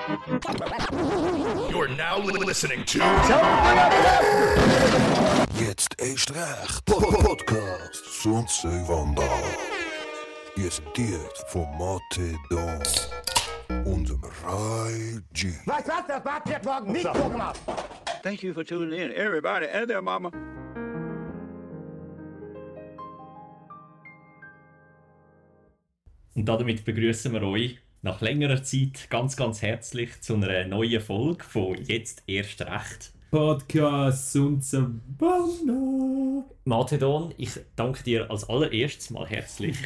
You're now listening to... Jetzt erst recht. Podcast Sundsee Wanda. Präsentiert von Mate Don und dem Rai G. Was, das war jetzt morgen nicht so gemacht. Thank you for tuning in, everybody. Hey there, Mama. Und damit begrüßen wir euch nach längerer Zeit ganz, ganz herzlich zu einer neuen Folge von Jetzt erst recht. Podcast Sundsee Wanda. Matedon, ich danke dir als allererstes mal herzlich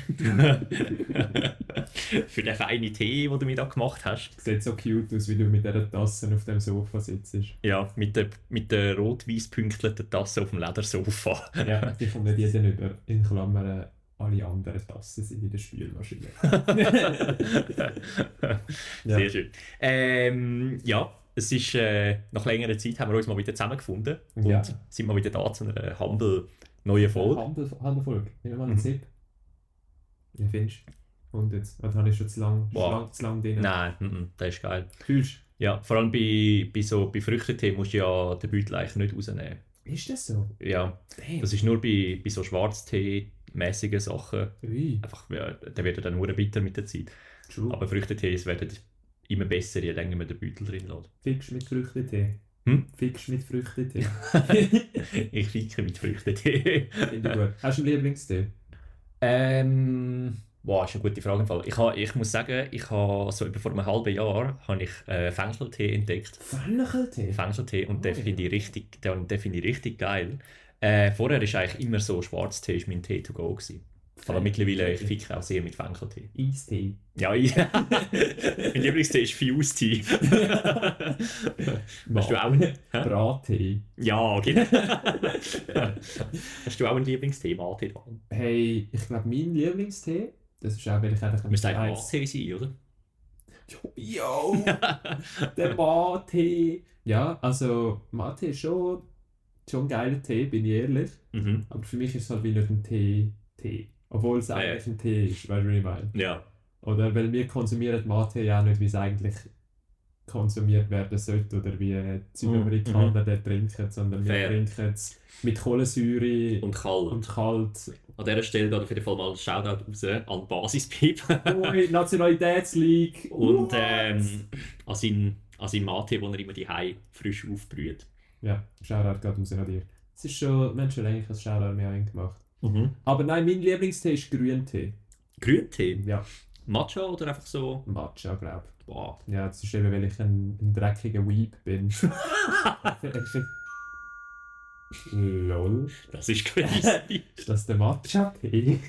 für den feinen Tee, den du mir da gemacht hast. Sieht so cute aus, wie du mit dieser Tasse auf dem Sofa sitzt. Ja, mit der rot-weiß pünktlichen Tasse auf dem Ledersofa. Ja, die kommt nicht jeder über. In Klammern, alle anderen Tassen sind in der Spülmaschine. Sehr schön. Ja, es ist, nach längerer Zeit haben wir uns mal wieder zusammengefunden und sind mal wieder da zu einer humble neuen Folge. Handel-Folge. Nehmen wir mal einen Sip. Wie findest du? Und jetzt? Oder habe ich schon zu lang drin? Nein, das ist geil. Fühlst du? Ja, vor allem bei Früchtetee musst du ja den Beutel eigentlich nicht rausnehmen. Ist das so? Ja, Damn. das ist nur bei so Schwarztee-mäßigen Sachen. Ui. Einfach, ja, der wird dann nur bitter mit der Zeit. True. Aber Früchtetees werden immer besser, je länger man den Beutel drin lässt. Fickst mit Früchtetee? Fickst mit Früchtetee? Ich ficke mit Früchtetee. Finde ich gut. Hast du einen Lieblingstee? Wow, ist eine gute Frage im Fall. Ich muss sagen, ich habe so etwa vor einem halben Jahr Fencheltee entdeckt. Fencheltee? Und den finde ich richtig geil. Vorher war eigentlich immer so, Schwarztee ist mein Tee to go gewesen. Aber mittlerweile ich ficke auch sehr mit Fencheltee. Eistee? Ja, mein Lieblingstee ist Fuse-Tee. Hast du auch einen? Brattee? Ja, genau. Hast du auch einen Lieblingstee, Mate? Hey, ich glaube, mein Lieblingstee, das ist auch, weil ich einfach... Müsste eigentlich Mate sein, oder? Jo, der Mate. Ja, also Mate ist schon ein geiler Tee, bin ich ehrlich. Mhm. Aber für mich ist es halt wie nicht ein Tee. Obwohl es eigentlich ein Tee ist, weißt du, wie ich meine? Ja. Oder weil wir konsumieren Mate ja auch nicht, wie es eigentlich konsumiert werden sollte oder wie die Südamerikaner den trinken, sondern wir trinken es mit Kohlensäure und kalt. An dieser Stelle geht auf jeden Fall mal ein Shoutout raus an Basispip. Nationalitätsleague. Und an seinen Mate, den er immer daheim frisch aufbrüht. Ja, Shoutout geht raus an dir. Es ist schon, wir haben schon länger ein Shoutout mehr gemacht. Mhm. Aber nein, mein Lieblingstee ist Grüntee. Grüntee? Ja. Matcha oder einfach so? Matcha, glaube ich. Wow. Ja, das ist eben, weil ich ein dreckiger Weeb bin. Lol. Das ist crazy. Ist das der Matcha-Tee?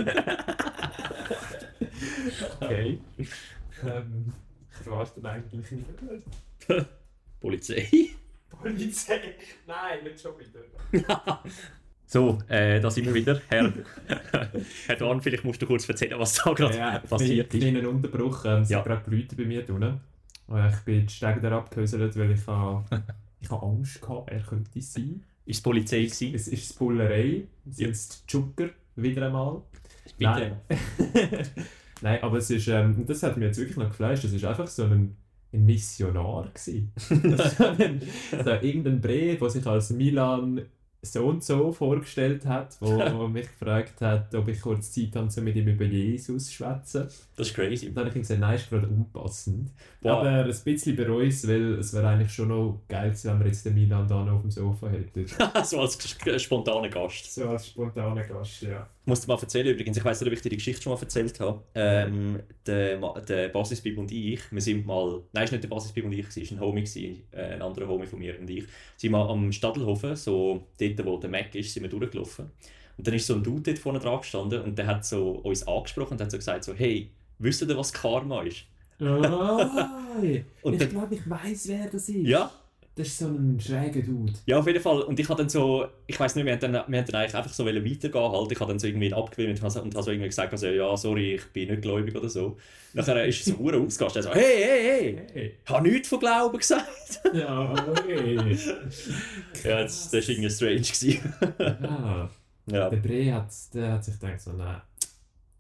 Okay. Ich weiß dann eigentlich nicht. Polizei? Polizei? Nein, nicht schon wieder. So, da sind wir wieder. Herr Dorn, vielleicht musst du kurz erzählen, was da gerade passiert ist. Ich bin in einen Unterbruch. Es sind gerade die Leute bei mir drinnen. Ich bin die Stege abgehäuselt, weil ich habe Angst hatte, er könnte es sein. Ist es Polizei gewesen? Es ist die Bullerei. Es sind die Jugger wieder einmal. Bitte. Nein, aber es ist, das hat mir jetzt wirklich noch gefleischt, es war einfach so ein Missionar gewesen. so irgendein Brief, der sich als Milan so und so vorgestellt hat, wo mich gefragt hat, ob ich kurz Zeit habe, mit ihm über Jesus zu schwätzen. Das ist crazy. Und dann habe ich gesagt, nein, ist gerade unpassend. Wow. Aber ein bisschen bereue es, weil es wäre eigentlich schon noch geil gewesen, wenn wir jetzt den Milan da noch auf dem Sofa hätten. So als spontaner Gast. So als spontaner Gast, ja. Ich muss dir mal erzählen übrigens, ich weiss nicht, ob ich dir die Geschichte schon mal erzählt habe. Der Basisbib und ich, wir sind mal, nein, es war nicht der Basisbib und ich, es war ein Homie, ein anderer Homie von mir und ich, sind mal am Stadelhofen, so dort, wo der Mac ist, sind wir durchgelaufen. Und dann ist so ein Dude dort vorne dran gestanden und der hat so uns angesprochen und hat so gesagt, so, hey, wisst ihr, was Karma ist? Und ich glaube, ich weiss, wer das ist. Ja. Das ist so ein schräger Dude. Ja, auf jeden Fall. Und ich habe dann so, ich weiss nicht, wir haben dann eigentlich einfach so weitergehen halt. Ich habe dann so irgendwie abgewählt und habe so irgendwie gesagt, also, ja, sorry, ich bin nicht gläubig oder so. Nachher ist es so ausgegangen. Er so, hey, ich habe nichts von Glauben gesagt. Ja, okay. Ja, das war irgendwie strange. Ja. Ja. Der Bre hat sich gedacht, so, nein,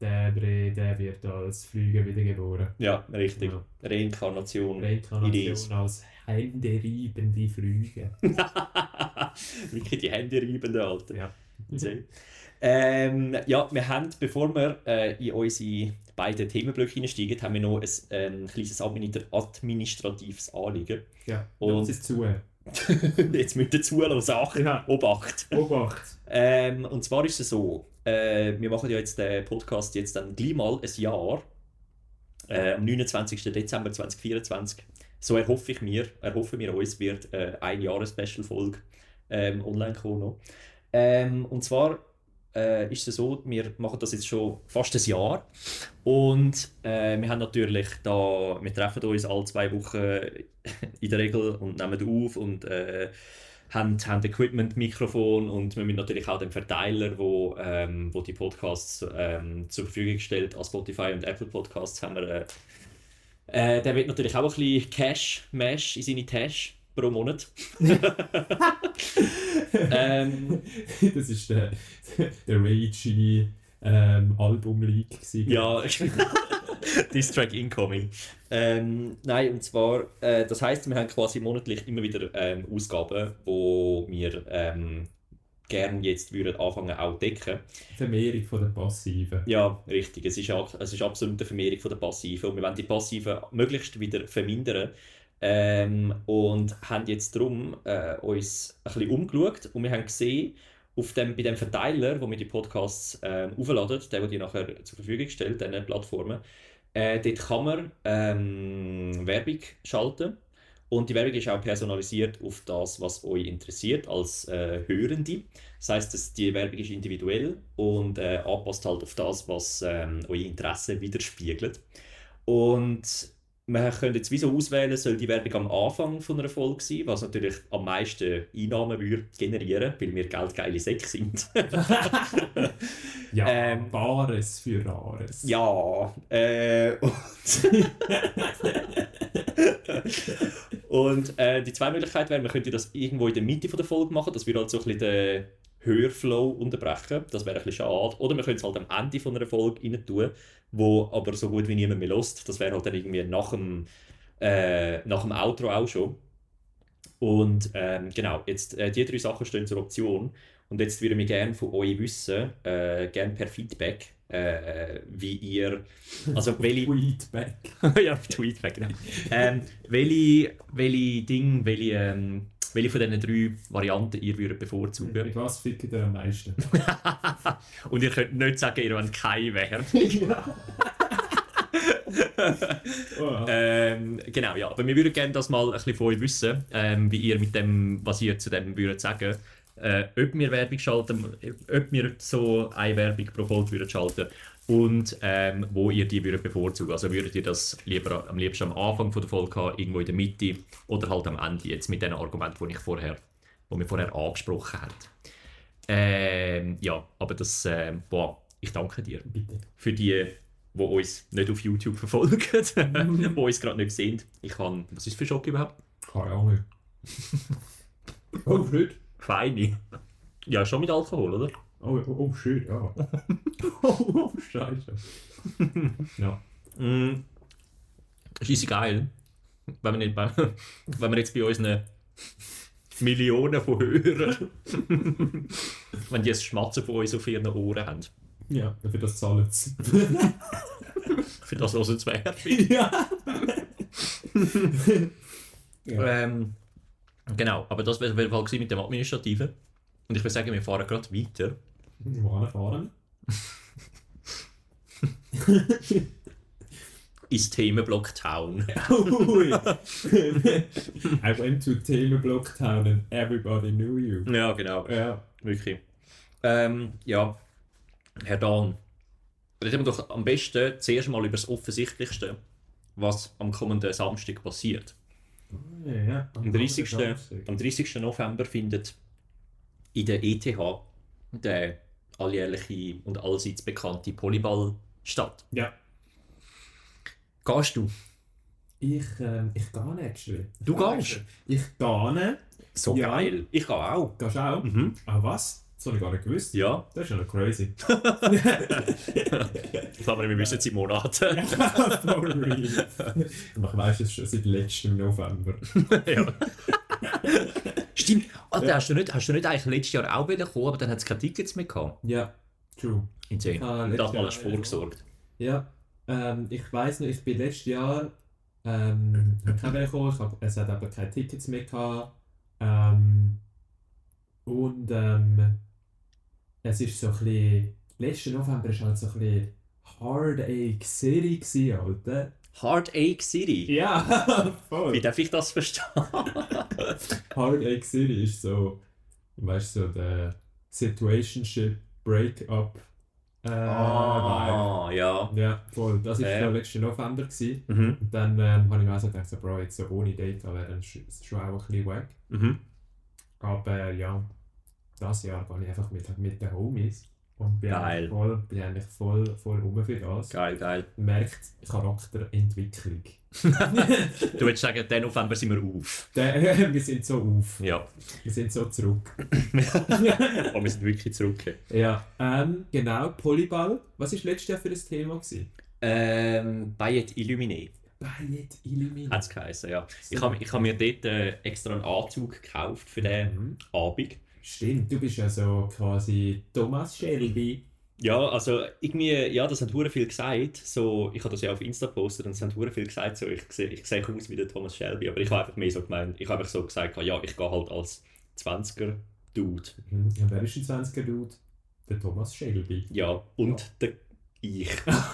der Bre, der wird als Flüge wiedergeboren. Ja, richtig. Ja. Reinkarnation. Reinkarnation als händereibende Flüge. Wirklich die Hände reiben, Alter. Ja. Sehr. Ja, wir haben, bevor wir in unsere beiden Themenblöcke einsteigen, haben wir noch ein kleines administratives Anliegen. Ja, Und- und ist zu. Jetzt müsst ihr zuhören, Sachen. Ja. Obacht. Obacht. Und zwar ist es so, wir machen ja jetzt den Podcast jetzt dann gleich mal ein Jahr, am 29. Dezember 2024. So erhoffen wir uns, wird eine Jahres-Special-Folge online kommen noch. Und zwar ist es so, wir machen das jetzt schon fast ein Jahr und wir haben natürlich da, wir treffen uns alle 2 Wochen in der Regel und nehmen auf und haben Equipment, Mikrofon und wir müssen natürlich auch den Verteiler, wo die Podcasts zur Verfügung stellt, an Spotify und Apple Podcasts haben wir, der wird natürlich auch ein bisschen Cash-Mash in seine Tasche pro Monat. Das ist der Ragey Album-Leak gewesen. Ja, Diss Track incoming. Nein, und zwar, das heisst, wir haben quasi monatlich immer wieder Ausgaben, wo wir gerne jetzt würden anfangen auch decken. Vermehrung von der Passiven. Ja, richtig. Es ist absolut eine Vermehrung von der Passiven und wir wollen die Passiven möglichst wieder vermindern. Und haben jetzt darum uns ein bisschen umgeschaut und wir haben gesehen, bei dem Verteiler, wo wir die Podcasts aufladen, der die nachher zur Verfügung stellt, diesen Plattformen, dort kann man Werbung schalten und die Werbung ist auch personalisiert auf das, was euch interessiert als Hörende. Das heisst, die Werbung ist individuell und anpasst halt auf das, was eure Interessen widerspiegelt. Und wir können jetzt wie so auswählen, soll die Werbung am Anfang von einer Folge sein, was natürlich am meisten Einnahmen würde generieren, weil wir geldgeile Säcke sind. Ja, Bares für Rares. Ja, und die zweite Möglichkeit wäre, man könnte das irgendwo in der Mitte von der Folge machen, dass wir halt so ein bisschen den Hörflow unterbrechen. Das wäre ein bisschen schade. Oder wir können es halt am Ende von einer Folge rein tun, wo aber so gut wie niemand mehr hört. Das wäre halt dann irgendwie nach dem Outro auch schon. Und genau, jetzt die 3 Sachen stehen zur Option. Und jetzt würde ich gerne von euch wissen, gerne per Feedback, wie ihr, also welche... Tweetback. ja, Tweetback, genau. Welche von diesen 3 Varianten ihr würdet bevorzugen? Mit was fickt ihr am meisten? Und ihr könnt nicht sagen, ihr wollt keine Werbung. Oh. Genau, ja. Aber wir würden gerne das mal ein bisschen von euch wissen, wie ihr mit dem, was ihr zu dem würdet sagen, ob wir Werbung schalten, ob wir so eine Werbung pro Folge würden schalten und wo ihr die würdet bevorzugen. Also würdet ihr das am liebsten am Anfang von der Folge haben, irgendwo in der Mitte oder halt am Ende, jetzt mit den Argumenten, die wir vorher angesprochen haben. Ja, aber das, ich danke dir. Bitte. Für die uns nicht auf YouTube verfolgen, die uns gerade nicht sehen. Was ist für Schock überhaupt? Keine Ahnung. Oh, shit. Feine. Ja, schon mit Alkohol, oder? Oh shit, ja. Oh, scheiße. Ja. Das ist geil, wenn wir jetzt bei unseren Millionen von Hörern, wenn die ein Schmatzen von uns auf ihren Ohren haben. Ja, für das zahlen sie. Für das hören sie Werbung. Ja. Genau, aber das wäre auf jeden Fall gewesen mit dem Administrativen. Und ich würde sagen, wir fahren gerade weiter. Wohin fahren? Ins Themenblock Town. I went to Themenblock Town and everybody knew you. Ja, genau. Ja. Wirklich. Ja, Herr Dahn, reden wir doch am besten zuerst mal über das Offensichtlichste, was am kommenden Samstag passiert. Ja, Am 30. November findet in der ETH der alljährliche und allseits bekannte Polyball statt. Ja. Gehst du? Ich gehe nicht. Du gehst? Ich gehe nicht. So Ja. geil. Ich gehe auch. Gehst du auch? Mhm. Ah, was? Das habe ich gar nicht gewusst. Ja. Das ist ja noch crazy. Das haben wir wissen seit Monaten. For real. Ich weiss es schon seit letztem November. Ja. Stimmt. Alter, hast du nicht eigentlich letztes Jahr auch wieder gekommen, aber dann hat es keine Tickets mehr gehabt? Ja, true. Insane. Das mal hast du vorgesorgt. Ja, ich weiss noch, ich bin letztes Jahr habe ich auch gekommen, es hat aber keine Tickets mehr gehabt. Es ist so ein bisschen, letzten November war halt so ein bisschen Heartache City gewesen, Alter. Heartache City? Ja, voll. Wie darf ich das verstehen? Heartache City ist so, weißt du, so der Situationship Breakup. Ja. Ja, voll. Das war der letzte November gewesen. Mhm. Und dann habe ich mir also gedacht, so, Bro, jetzt so ohne Date wäre dann schon auch ein bisschen wack. Mhm. Aber ja, das Jahr gehe ich einfach mit den Homies. Und bin Geil. eigentlich voll rum für das. Geil. Merkt Charakterentwicklung. Du willst sagen, den November sind wir auf. Wir sind so auf. Ja. Wir sind so zurück. Aber wir sind wirklich zurück. Ja, genau, Polyball. Was war letztes Jahr für ein Thema gewesen? Bayet Illuminé. Bayet Illuminé. Hat es geheißen, ja. Ich hab mir dort extra einen Anzug gekauft für den Abend. Stimmt, du bist ja so quasi Thomas Shelby. Ja, also irgendwie, ja, das haben hure viel gesagt. So, ich habe das ja auf Insta gepostet und es haben hure viel gesagt, so, ich sehe aus wie der Thomas Shelby, aber ich habe einfach mehr so gemeint, ich habe einfach so gesagt, ja, ich gehe halt als 20er-Dude. Ja, wer ist ein 20er-Dude? Der Thomas Shelby. Ja, und der ich.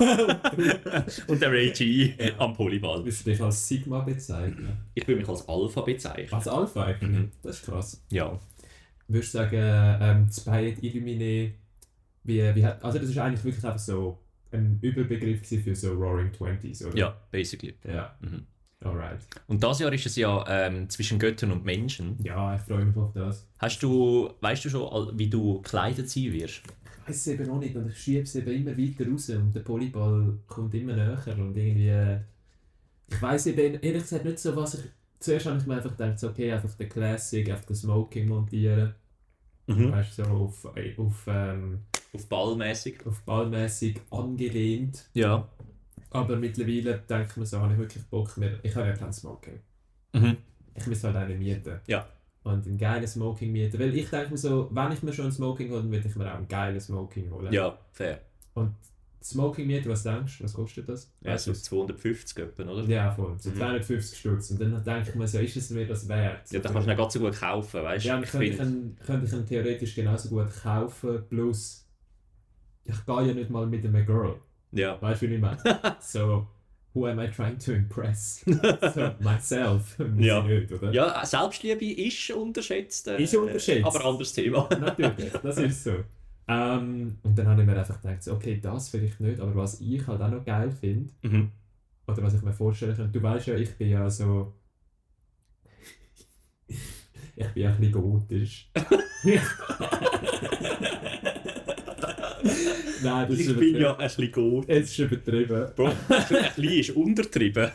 Und der Ray G am Polyball. Willst du dich als Sigma bezeichnen? Ich würde mich als Alpha bezeichnen. Als Alpha? Das ist krass. Ja. Würdest du sagen, das Bayet Illuminé, also das ist eigentlich wirklich einfach so ein Überbegriff für so Roaring Twenties, oder? Ja, basically. Ja. Alright. Und dieses Jahr ist es ja zwischen Göttern und Menschen. Ja, ich freue mich auf das. Weißt du schon, wie du gekleidet sein wirst? Ich weiß es eben noch nicht und ich schiebe es eben immer weiter raus und der Polyball kommt immer näher und irgendwie... Ich weiss eben ehrlich gesagt nicht so, was ich... Zuerst habe ich mir einfach gedacht, so, okay, einfach den Classic, einfach den Smoking montieren. Weißt du, so auf ballmäßig. Auf ballmäßig angelehnt. Ja. Aber mittlerweile denke ich mir so, habe ich wirklich Bock mehr. Ich habe ja kein Smoking. Ich muss halt einen mieten. Ja. Und einen geilen Smoking mieten. Weil ich denke mir so, wenn ich mir schon ein Smoking hole, dann würde ich mir auch einen geilen Smoking holen. Ja, fair. Und Smoking mieten, was denkst du? Was kostet das? Ja, so 250 etwa, oder? Ja, voll. So 250 Stutz. Und dann denke ich mir so, ist es mir das wert? Ja, dann kannst du ihn ganz so gut kaufen, weißt du? Ja, könnte ich ihn theoretisch genauso gut kaufen, plus ich gehe ja nicht mal mit einer Girl. Ja. Weißt du, wie ich meine? So, who am I trying to impress? So, myself. Ja. Nicht, oder? Ja, Selbstliebe ist unterschätzt. Ist unterschätzt. Aber anderes Thema. Natürlich, das ist so. Und dann habe ich mir einfach gedacht, so, okay, das vielleicht nicht, aber was ich halt auch noch geil finde, oder was ich mir vorstellen kann, du weißt ja, ich bin ja so... ich bin ja ein bisschen gotisch. Nein, das Ich bin ja ein bisschen gut. Es ist übertrieben. Bro, ein bisschen ist untertrieben.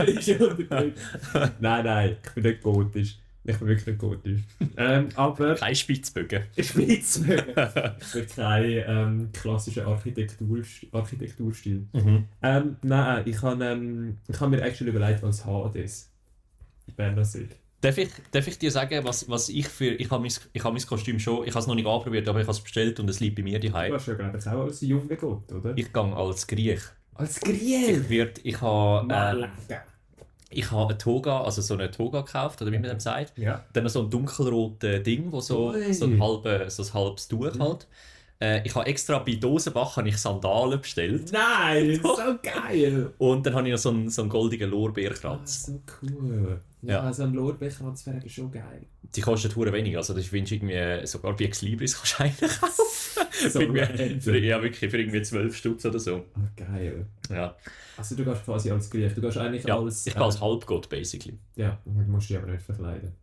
Nein, ich bin nicht gotisch. Ich bin wirklich nicht gotisch. Aber... Kein Spitzbögen. Spitzbögen. Ich bin kein klassischer Architekturstil. Nein, ich habe mir actually überlegt, als Hades. Berner See. Darf ich dir sagen, was ich für... Ich habe mein Kostüm schon... Ich habe es noch nicht anprobiert, aber ich habe es bestellt und es liegt bei mir Du daheim. hast ja, glaube ich, auch als junger Gott, oder? Ich gehe als Griech. Als Griech? Ich habe eine Toga, also so eine Toga gekauft, oder wie man dem sagt. Ja. Dann so ein dunkelrotes Ding, wo so ein halbes Tuch halt. Ich habe extra bei Dosenbach ich Sandalen bestellt. Nein, so geil! Und dann habe ich noch so einen goldenen Lorbeerkranz. So cool. Ja, so ein Lorbeerkranz wäre schon geil. Die kostet hure wenig, also das findest du irgendwie, sogar bei Ex Libris kannst du eigentlich kaufen. So Ja, wirklich, für irgendwie 12 Stutz oder so. Ah, geil. Ja. Also du gehst quasi als Griech, du gehst eigentlich Ja, als... ich gehe als Halbgott, basically. Ja, du musst dich aber nicht verkleiden.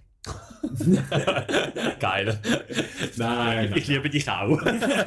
Geil. Nein. Ich liebe dich auch.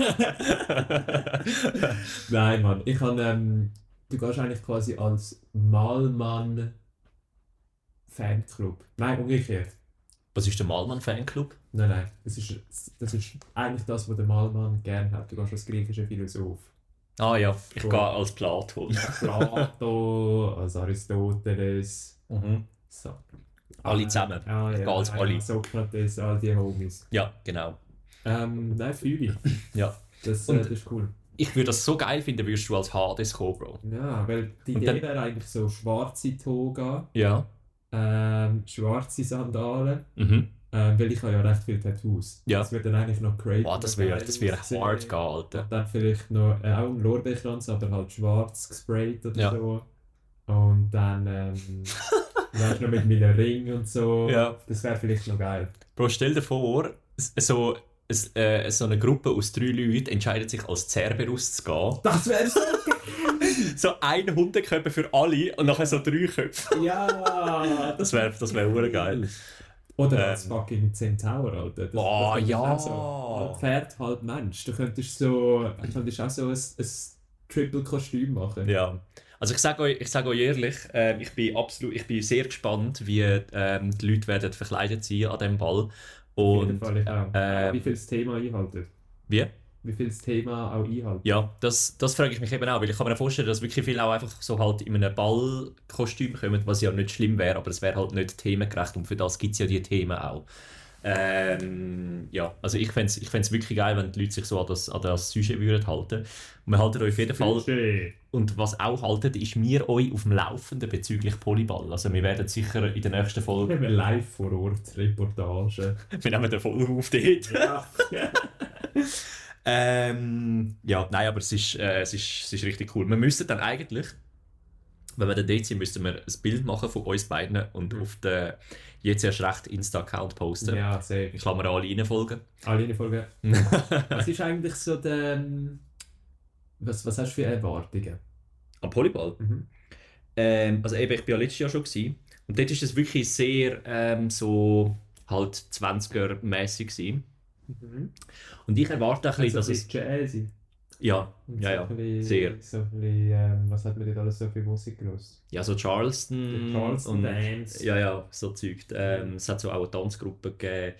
Nein, Mann. Ich habe... du gehst eigentlich quasi als Malmann Fanclub. Nein, umgekehrt. Was ist der Malmann-Fanclub? Nein. Das ist eigentlich das, was der Malmann gerne hat. Du gehst als griechischer Philosoph. Ah ja, ich Cool. gehe als Platon. Plato, als Aristoteles. So. Alle zusammen. Ich gehe als alle. Sokrates, all die Homies. Ja, genau. Nein, fühle ich. Ja. Das Und- ist cool. Ich würde das so geil finden, würdest du als Hades kommen, Bro. Ja, weil die Und Idee dann- wäre eigentlich so schwarze Toga, Ja. schwarze Sandalen, Mhm. weil ich habe ja recht viele Tattoos. Ja. Das wird dann eigentlich noch crazy. Boah, das wäre hart gehen, Alter. Und dann vielleicht noch auch ein Lorbeerkranz, aber halt schwarz gesprayt oder Ja. so. Und dann wärst du noch mit meinen Ring und so. Ja. Das wäre vielleicht noch geil. Bro, stell dir vor, so eine Gruppe aus 3 Leuten entscheidet sich als Cerberus zu gehen. Das wäre so So ein Hundekörper für alle und nachher so 3 Köpfe. ja! Das wäre hure geil. Oder als fucking Centaur, Alter. Boah, könntest du ja. auch so. Halb Pferd, halb Mensch. Du könntest auch so ein Triple-Kostüm machen. Ja. Also ich sage euch ehrlich, ich bin sehr gespannt, wie die Leute werden verkleidet sein an diesem Ball. Auf jeden Und Fall, ich auch. ähm, Wie viel das Thema einhaltet. wie? Wie viel das Thema auch einhaltet. Ja, das frage ich mich eben auch, weil ich kann mir vorstellen, dass wirklich viele auch einfach so halt in einem Ballkostüm kommen, was ja nicht schlimm wäre, aber es wäre halt nicht themengerecht und für das gibt es ja die Themen auch. Ja, also ich fände es wirklich geil, wenn die Leute sich so an das Sujet würden halten. Und wir halten euch auf jeden Fall, und was auch haltet, ist wir euch auf dem Laufenden bezüglich Polyball. Also wir werden sicher in der nächsten Wir Folge, haben live vor Ort Reportage. wir nehmen den Folge auf dort. Ja. Ja, nein, aber es ist richtig cool. Wir müssten dann eigentlich, wenn wir dann dort sind, müssten wir ein Bild machen von uns beiden und auf den jetzt erst recht Insta-Account posten. Ja, sehr. Ich kann mir alle reinfolgen. Alle in der Folge. Was ist eigentlich so der... Was hast du für Erwartungen? Am Polyball? Mhm. Also eben, ich war ja letztes Jahr schon gewesen. Und dort war es wirklich sehr so halt 20er-mässig gewesen. Und ich erwarte ein bisschen, Also dass ein es... bisschen Jazzy. Ja, Und ja, so ja, ein bisschen, sehr. So ein bisschen, was hat man dort alles so für Musik gehört? Ja, so Charleston, Charleston und Dance. ja, so Zeug. Es hat so auch eine Tanzgruppe gegeben.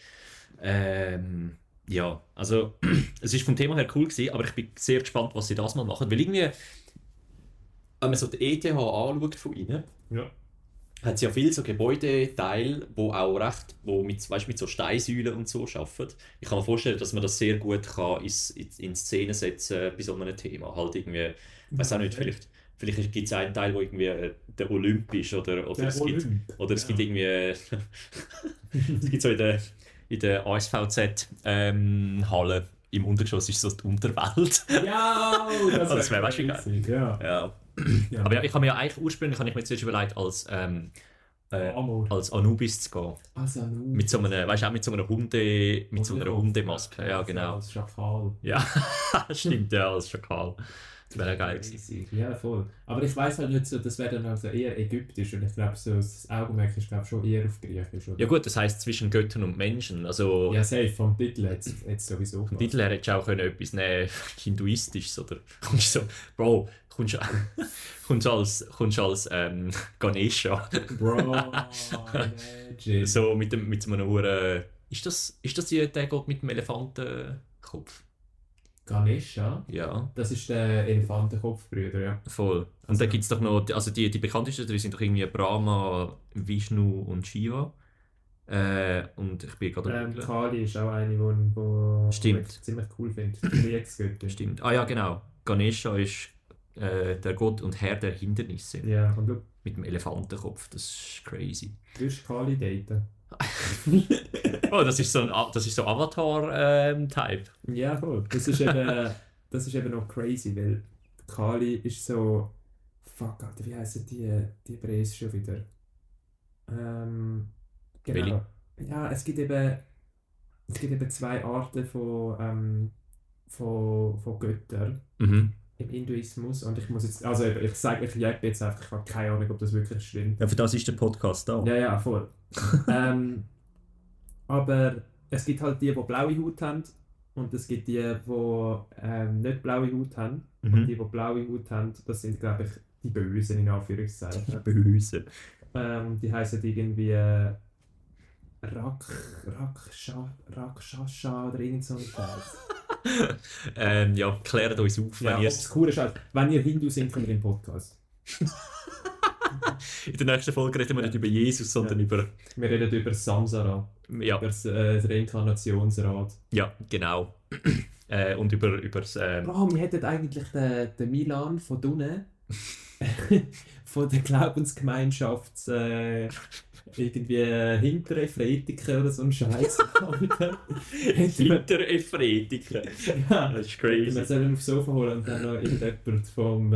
Ja, also es ist vom Thema her cool gewesen, aber ich bin sehr gespannt, was sie das mal machen. Weil irgendwie, wenn man so die ETH anschaut von ihnen, Ja. hat sie ja viele so Gebäudeteile, wo mit so Steinsäulen und so arbeiten. Ich kann mir vorstellen, dass man das sehr gut kann in Szene setzen bei so einem Thema. Halt irgendwie, ich weiß auch nicht, vielleicht gibt es einen Teil, wo irgendwie der Olymp ist oder es gibt irgendwie es gibt so in der ASVZ Halle im Untergeschoss ist so die Unterwelt. Ja, Das wäre schon geil. witzig, ja. Ja. Ja. Aber ja, ich habe mir ja eigentlich ursprünglich mir zuerst überlegt, als Amor. Anubis zu gehen. Also, Mit so einer, weißt du, auch mit so einer Hundemaske. Ja, genau. Als Schakal. Ja, stimmt, ja, als Schakal. Das wäre ja geil gewesen. Crazy. Ja, voll. Aber ich weiss halt nicht so, das wäre dann also eher ägyptisch und ich glaube, so das Augenmerk ist glaube schon eher auf griechisch. Oder? Ja gut, das heisst zwischen Göttern und Menschen. Also, Ja, safe, vom Titel jetzt sowieso. vom Titel her hättest du auch etwas nehmen, Hinduistisches, oder? Kommst du so, Bro, kommst du als Ganesha. Bro, imagine. So mit so einem Huren. Ist das der Gott mit dem Elefantenkopf? Ganesha, Ja, das ist der Elefantenkopfbrüder, ja. voll. Und Also- dann gibt es doch noch, also die bekanntesten drei sind doch irgendwie Brahma, Vishnu und Shiva. Und ich bin gerade am Googlen. Kali ist auch eine, die Stimmt. ich ziemlich cool finde. Die Kriegsgöttin. Stimmt. Ah ja, genau. Ganesha ist der Gott und Herr der Hindernisse. Ja, und du Mit dem Elefantenkopf. Das ist crazy. wirst Kali daten. Oh, das ist so Avatar-Type. Ja, voll. Das ist eben noch crazy, weil Kali ist so. Fuck, Alter, wie heissen die Bres schon wieder? Genau. Welche? Ja, es gibt eben zwei Arten von Göttern Mhm. im Hinduismus. Und ich muss jetzt. Also, ich sage, ich jappe jetzt einfach, ich habe keine Ahnung, ob das wirklich stimmt. Ja, für das ist der Podcast da. Ja, ja, voll. Aber es gibt halt die blaue Haut haben und es gibt die nicht blaue Haut haben. Mhm. Und die blaue Haut haben, das sind, glaube ich, die Bösen in Anführungszeichen. Böse. Die heißen irgendwie Rakshasha oder irgend so ein Scheiß. Ja, klärt uns auf, wenn Ja, ihr obskure Scheiß. Wenn ihr Hindu singt, kommt ihr im Podcast. in der nächsten Folge reden wir nicht über Jesus, sondern über... Wir reden über das Samsara, Ja, über das Reinkarnationsrad. ja, genau. Und über das... Bro, wir hätten eigentlich den Milan von Dunne von der Glaubensgemeinschaft irgendwie hintere Fretiker oder so ein Scheiß. Hinter Ephretiker. Ja. Das ist Wir crazy. sollen aufs Sofa holen und dann noch irgendjemand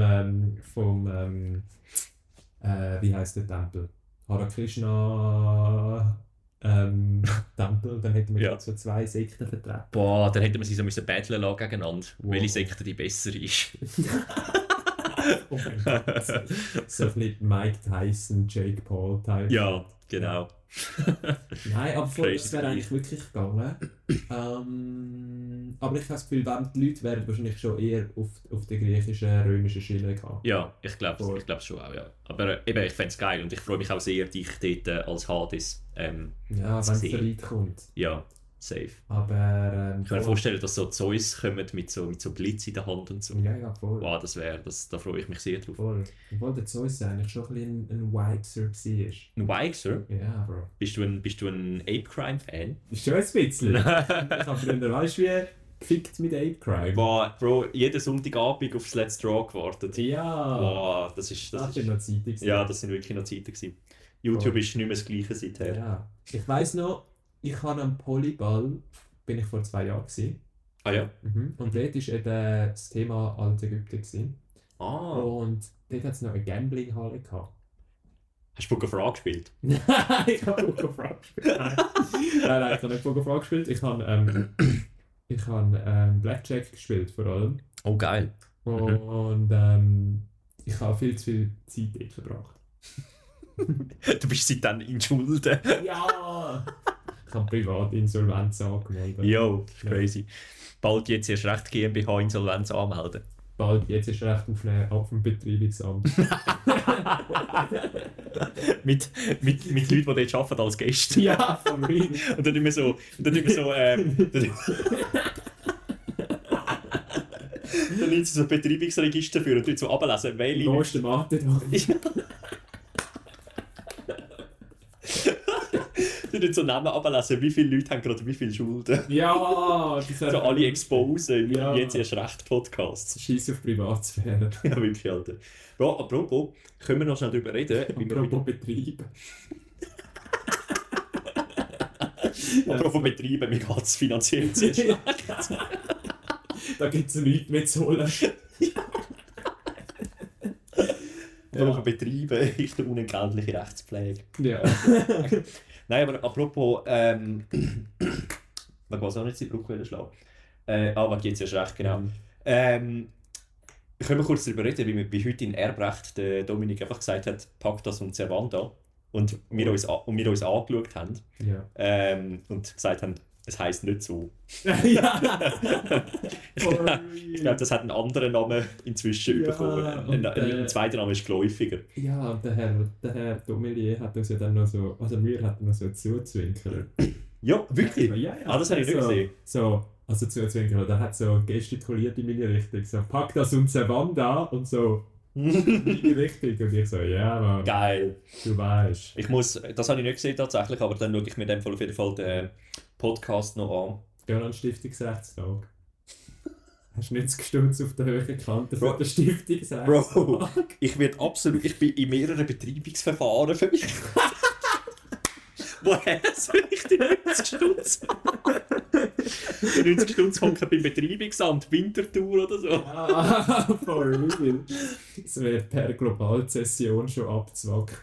vom wie heisst der Tempel? Hare-Krishna Tempel. Und dann hätten wir Ja. gerade so 2 Sekten vertreten. Boah, dann hätten wir sie so müssen battlen lassen gegeneinander. Wow. Welche Sekte die besser ist. Oh mein Gott. So ein bisschen Mike Tyson, Jake Paul Teil. Ja, genau. Nein, aber Crazy das wäre eigentlich wirklich gegangen. Aber ich habe das Gefühl, die Leute werden wahrscheinlich schon eher auf der griechischen, römischen Schiene gehen. Ja, ich glaube Voll. schon auch, ja. Aber eben, ich fände es geil und ich freue mich auch sehr, dich dort als Hades Ja, zu wenn es sehen. so weit kommt. Ja, safe. Aber Ich kann mir vorstellen, dass so Zeus kommt mit so Blitz in der Hand und so. Ja, voll. Wow, da freue ich mich sehr drauf. Voll. Obwohl der Zeus eigentlich schon ein bisschen ein Wixer war. Ein Wixer? Ja, Bro. Bist du ein Ape-Crime-Fan? Ist schon ein bisschen. Ich habe früher, weißt du, wie gefickt mit Ape Crime. Boah, Bro, jeden Sonntagabend aufs Let's Draw gewartet. Ja. Boah, das war ist noch Zeit. ja, das sind wirklich noch Zeiten gewesen. YouTube Voll. ist nicht mehr das Gleiche seither. Ja. Ich weiss noch, ich habe am Polyball, bin ich vor 2 Jahren gewesen. Ah ja? Und dort war eben das Thema Altägypten gewesen. Ah. Und dort hat es noch eine Gambling-Halle gehabt. Hast du Book of Ra gespielt? Nein, ich habe Book of Ra gespielt. Nein, ich habe nicht Book of Ra gespielt. Ich habe Blackjack gespielt vor allem. Oh, geil. Und ich habe viel zu viel Zeit dort verbracht. Du bist seitdem in Schulden. Ja! Ich habe Privatinsolvenz angemeldet. Jo, das ist crazy. Bald jetzt erst recht GmbH-Insolvenz anmelden. Bald, jetzt ist recht auf dem Betreibungsamt. mit Leuten, die dort arbeiten als Gäste. Ja, von mir. Und dann immer so, dann nimmt sie so ein Betreibungsregister für und tut so ablesen, welche. Neueste Mathe da. Du tut so Namen ablesen, wie viele Leute haben gerade wie viele Schulden. Ja, das So alle exposen, Ja. jetzt erst recht Podcasts. Scheiß auf Privatsphäre. Ja, wirklich, Alter. Bro, apropos, können wir noch schnell darüber reden, wie wir Apropos Betrieb. apropos Betriebe, mir geht es finanziell sehr schlecht. Da gibt es nichts mehr zu holen. Apropos Betriebe ist der unentgeltliche Rechtspflege. Ja. Nein, aber apropos, man weiß auch nicht, die Brücke schlagen. Aber jetzt erst recht, genau. Können wir kurz darüber reden, wie heute in Erbrecht der Dominik einfach gesagt hat, pack das und Servanda. Und wir uns angeschaut haben und gesagt haben, es heisst nicht so. Ja. Ich glaube, das hat einen anderen Namen inzwischen Ja, bekommen. Ein zweiter Name ist geläufiger. Ja, und der Herr Domelier hat uns ja dann noch so, also mir hat er noch so zuzwinkert. Ja, wirklich? Ja. Ah, das habe ich nicht gesehen. Also zuzwinkert, er hat so gestikuliert in meine Richtung, so pack das und Servanda und so in meine Richtung. Und ich so, ja Mann, Geil. du weißt. Das habe ich nicht gesehen tatsächlich, aber dann schaue ich mir in dem Fall auf jeden Fall den Podcast noch an. Geh an Stiftungsrechtstag. Hast du nicht das Gestutz auf der höheren Kante Bro. von der Stiftungsrechtstag? Bro, ich bin in mehreren Betreibungsverfahren für mich. Woher soll ich die 90 Stutz? Die 90 Stutz hocken beim Betreibungsamt, Winterthur oder so. Ah, voll real. Es wird per Globalsession schon abgezwackt.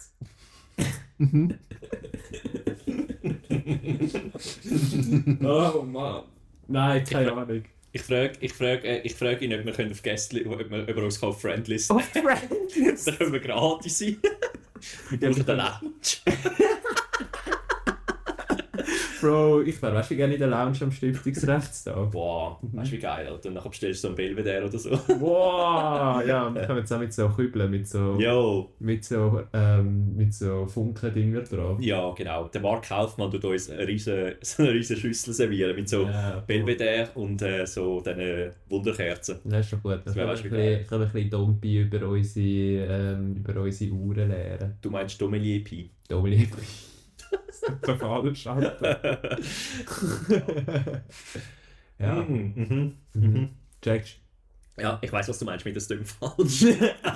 Oh Mann. Nein, keine Ahnung. Ich frage ihn, ob wir auf Gästli, ob wir uns auf Friendlist Oh, Friends! dann können wir gratis sein. Wir brauchen den Lounge. Bro, ich wäre weißt du gerne in der Lounge am Stiftungsrechtstag. Boah, weißt du wie geil, Alter. Und dann bestellst du so ein Belvedere oder so. Wow, ja, wir kommen jetzt auch mit so Kübeln, mit so Funken-Dinger drauf. Ja, genau. Der Mark Kaufmann tut uns so eine riesen Schüssel servieren mit so Belvedere und so diesen Wunderkerzen. Das ist schon gut. Dann können wir ein bisschen Dompi über unsere Uhren lernen. Du meinst Domelier Pi? Dominic. Das ist total schade. Ja. Checkst. Ja, ich weiss, was du meinst mit der Stimme falsch.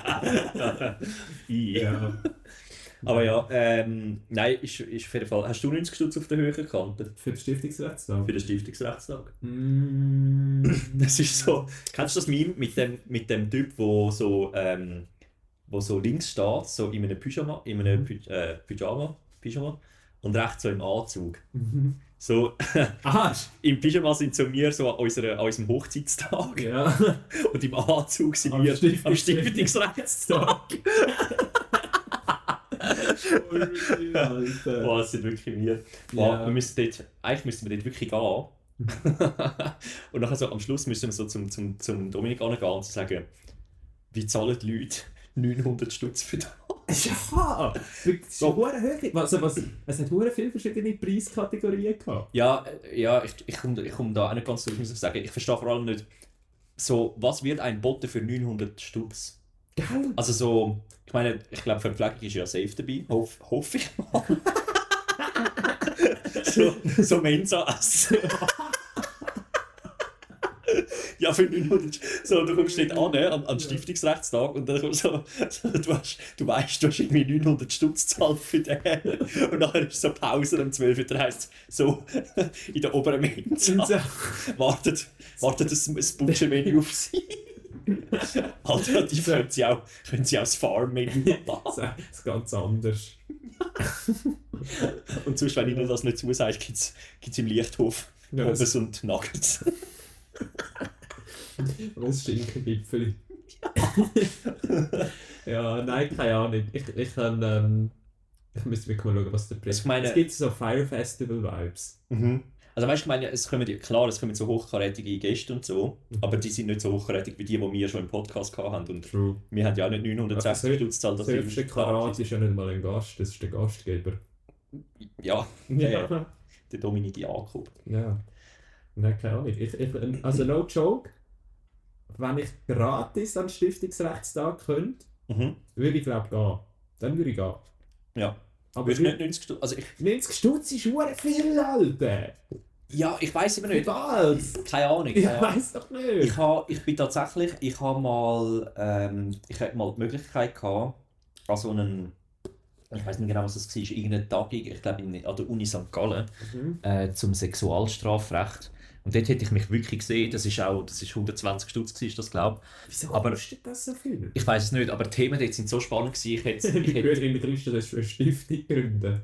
Ja. Aber ja, nein, ist auf jeden Fall. Hast du 90 Stutz auf der Höhe gekannt? Für den Stiftungsrechtstag? Für den Stiftungsrechtstag. Das ist so. Kennst du das Meme mit dem Typ, wo so links steht, so in einem Pyjama, und rechts so im Anzug. So, im Pyjama sind so wir so an unserem Hochzeitstag. Ja. Und im Anzug sind wir am Stiftungsrechtstag. Boah, das sind wirklich wir. Boah, eigentlich müssten wir dort wirklich gehen. Und nachher so, am Schluss müssen wir so zum Dominik gehen und sagen, wie zahlen die Leute 900 Stutz für das? Ja! Das ist eine hohe Höhe. Es hat sehr viele verschiedene Preiskategorien gehabt. Ja, ich komme da auch nicht ganz durch, muss ich sagen. Ich verstehe vor allem nicht, so, was wird ein Bote für 900 Stutz? Geil! Also so, ich meine, ich glaube, Verpflegung ist ja safe dabei, hoffe ich mal. so Mensa-Essen. Ja, für 900. So, du kommst nicht an den Stiftungsrechtstag und dann kommst du weißt, du hast irgendwie 900 Stutz gezahlt für den. Und nachher ist so Pause um 12 Uhr, da heisst es so, in der oberen Mensa wartet das Butcher-Menü auf sie. Alternativ können sie auch das Farm-Menü machen. Das ist ganz anders. Und sonst, wenn ihnen das nicht zusagt, gibt es im Lichthof Pommes und Nuggets. Was Schinkengipfel. Ja, nein, keine Ahnung. Ich müsste wirklich mal schauen, was der Preis ist. Es gibt so Fire Festival-Vibes. Also weißt du, ich meine, es kommen so hochkarätige Gäste und so, aber die sind nicht so hochkarätig wie die wir schon im Podcast hatten. Und True. Wir haben ja auch nicht 960 Stutz gezahlt. Das höchste Karat ist ja nicht mal ein Gast, das ist der Gastgeber. Ja. Der Dominik Jakob. Ja. Nein, keine Ahnung. Also no joke, wenn ich gratis an den Stiftungsrechtstag könnte, würde ich glaube gehen. Dann würde ich gehen. Ja. Aber nicht 90 Stutz. Also 90 Stutz ist schon viel, Alter! Ja, ich weiss immer nicht. Was? Keine Ahnung. Ich weiss doch nicht. Ich hatte mal die Möglichkeit gehabt, an so einen, ich weiss nicht genau, was das war, irgendeine Tagung, ich glaube an der Uni St. Gallen, zum Sexualstrafrecht. Und dort hätte ich mich wirklich gesehen, das ist 120 Stutz, ist das, glaube ich. Wieso kostet das so viel? Ich weiss es nicht, aber die Themen dort sind so spannend gewesen. Ich würde in der Christen das für eine Stiftung gründen.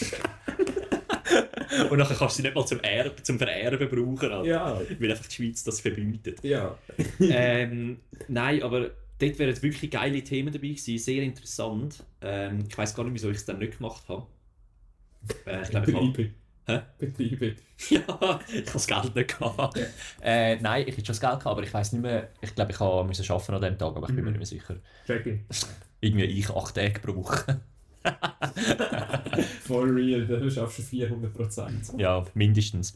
Und nachher kannst du sie nicht mal zum Vererben brauchen, also, ja. Weil einfach die Schweiz das verbietet. Ja. Nein, aber dort wären wirklich geile Themen dabei gewesen, sehr interessant. Ich weiss gar nicht, wieso ich es dann nicht gemacht habe. Ich glaube, Betriebe. Ja, ich habe das Geld nicht gehabt. Nein, ich hätte schon das Geld gehabt, aber ich weiss nicht mehr. Ich glaube, ich musste arbeiten an diesem Tag, aber ich bin mir nicht mehr sicher. Checking. Irgendwie 8 Tage pro Woche. For real, dann schaffst du 400%. Ja, mindestens.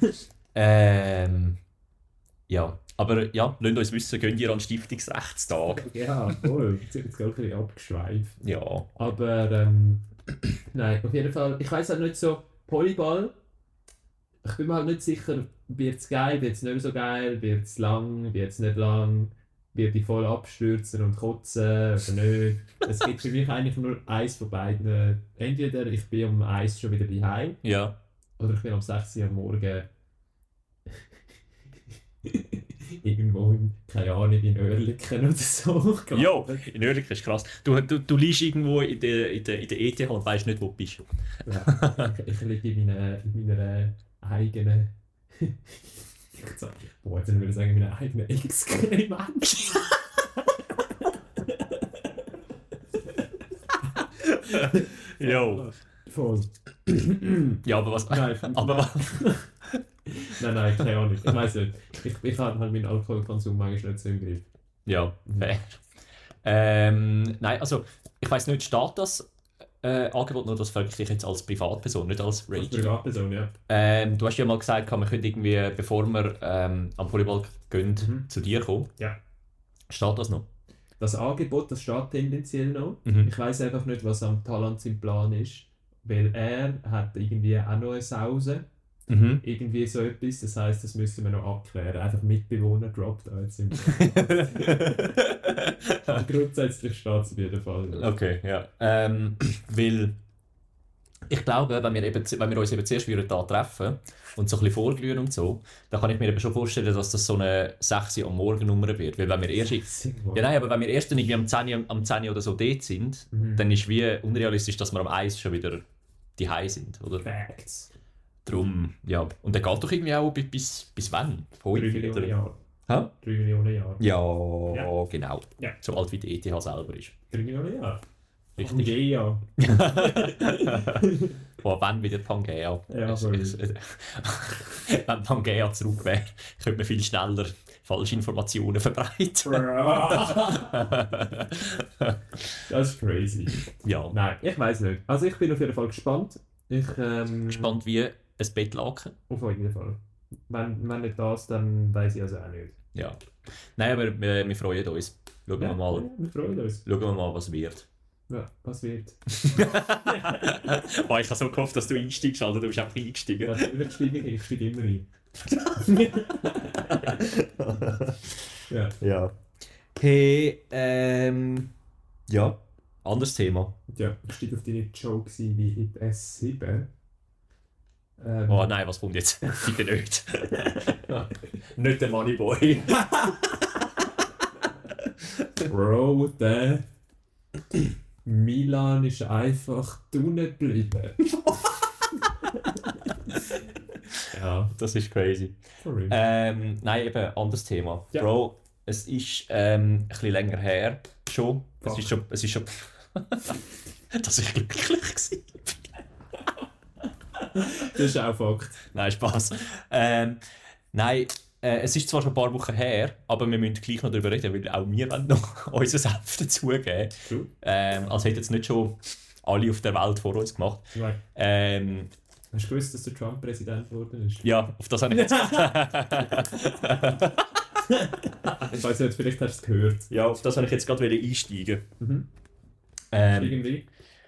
Ja, aber ja, lasst uns wissen, gehen ihr an den Stiftungsrechtstag? Ja, voll. Jetzt ist gerade ein bisschen abgeschweift. Ja. Aber nein, auf jeden Fall. Ich weiss halt nicht so, Polyball. Ich bin mir halt nicht sicher, wird es geil, wird es nicht so geil, wird es lang, wird es nicht lang, wird ich voll abstürzen und kotzen oder nicht. Es gibt für mich eigentlich nur eins von beiden. Entweder ich bin um 1 schon wieder daheim, ja, oder ich bin um 6 Uhr am Morgen irgendwo keine Ahnung, in Oerlikon oder so. Jo, in Oerlikon ist krass. Du liegst irgendwo in der ETH und weißt nicht, wo du bist. Ja, ich liege in meiner eigenen... jetzt würde ich sagen, meiner eigenen Exkrement. Jo. Voll. Ja, aber was? Nein, aber was? nein, keine Ahnung. Ich weiss nicht. Ich habe halt meinen Alkoholkonsum manchmal nicht so im Griff. Ja, fair. Nein, also ich weiss nicht, steht das Angebot nur, das frage ich dich jetzt als Privatperson, nicht als Als Rage. Privatperson, ja. Du hast ja mal gesagt, wir können irgendwie, bevor wir am Volleyball gehen, zu dir kommen. Ja. Steht das noch? Das Angebot, das steht tendenziell noch. Mhm. Ich weiss einfach nicht, was am Talant im Plan ist. Weil er hat irgendwie auch noch eine Sause. Mhm. Irgendwie so etwas. Das heisst, das müssen wir noch abklären. Einfach Mitbewohner droppt da jetzt im Aber grundsätzlich steht es auf jeden Fall. Okay, ja. Weil ich glaube, wenn wir uns eben zuerst hier treffen und so ein bisschen vorglühen und so, dann kann ich mir eben schon vorstellen, dass das so eine 6 Uhr am Morgen Nummer wird. Weil wenn wir erst, ja, nein, aber wenn wir erst dann irgendwie am 10 oder so dort sind, dann ist wie unrealistisch, dass wir am 1 schon wieder die sind, oder? Facts. Drum, ja. Und der geht doch irgendwie auch bis wann? 3 Millionen Jahre. Hä? 3 Millionen Jahre. Ja, genau. Ja. So alt wie die ETH selber ist. 3 Millionen Jahre. Richtig. Pangea. Boah, wenn wieder Pangea. Ja, voll. Wenn Pangea zurück wäre, könnte man viel schneller falsche Informationen verbreiten. Das ist crazy. Ja. Nein, ich weiß nicht. Also ich bin auf jeden Fall gespannt. Gespannt wie ein Bettlaken. Auf jeden Fall. Wenn nicht das, dann weiß ich also auch nicht. Ja. Nein, aber wir freuen uns. Schauen wir mal, wir freuen uns. was wird. Ja, was wird? Boah, ich habe so gehofft, dass du einsteigst, Alter. Du bist einfach eingestiegen. Ich steige immer ein. Ja. Ja. Hey, ja. Anderes Thema. Ja, ich steige auf deine Jokes ein wie in S7. Oh nein, was kommt jetzt? Bitte nicht. Nicht der Moneyboy. Bro, der Milan ist einfach unten geblieben. Ja, das ist crazy. Sorry. Nein, eben anderes Thema. Ja. Bro, es ist ein bisschen länger her schon. Fuck. Es ist schon dass ich glücklich war. Das ist auch Fakt. Nein, Spaß. Nein, es ist zwar schon ein paar Wochen her, aber wir müssen gleich noch darüber reden, weil auch wir wollen noch unser Senf dazugeben. True. Als hätten es nicht schon alle auf der Welt vor uns gemacht. Nein. Hast du gewusst, dass der Trump Präsident geworden ist? Ja, auf das habe ich jetzt... Ich weiß nicht, vielleicht hast du es gehört. Ja, auf das habe ich jetzt gerade einsteigen. Mhm. Der Irgendwie.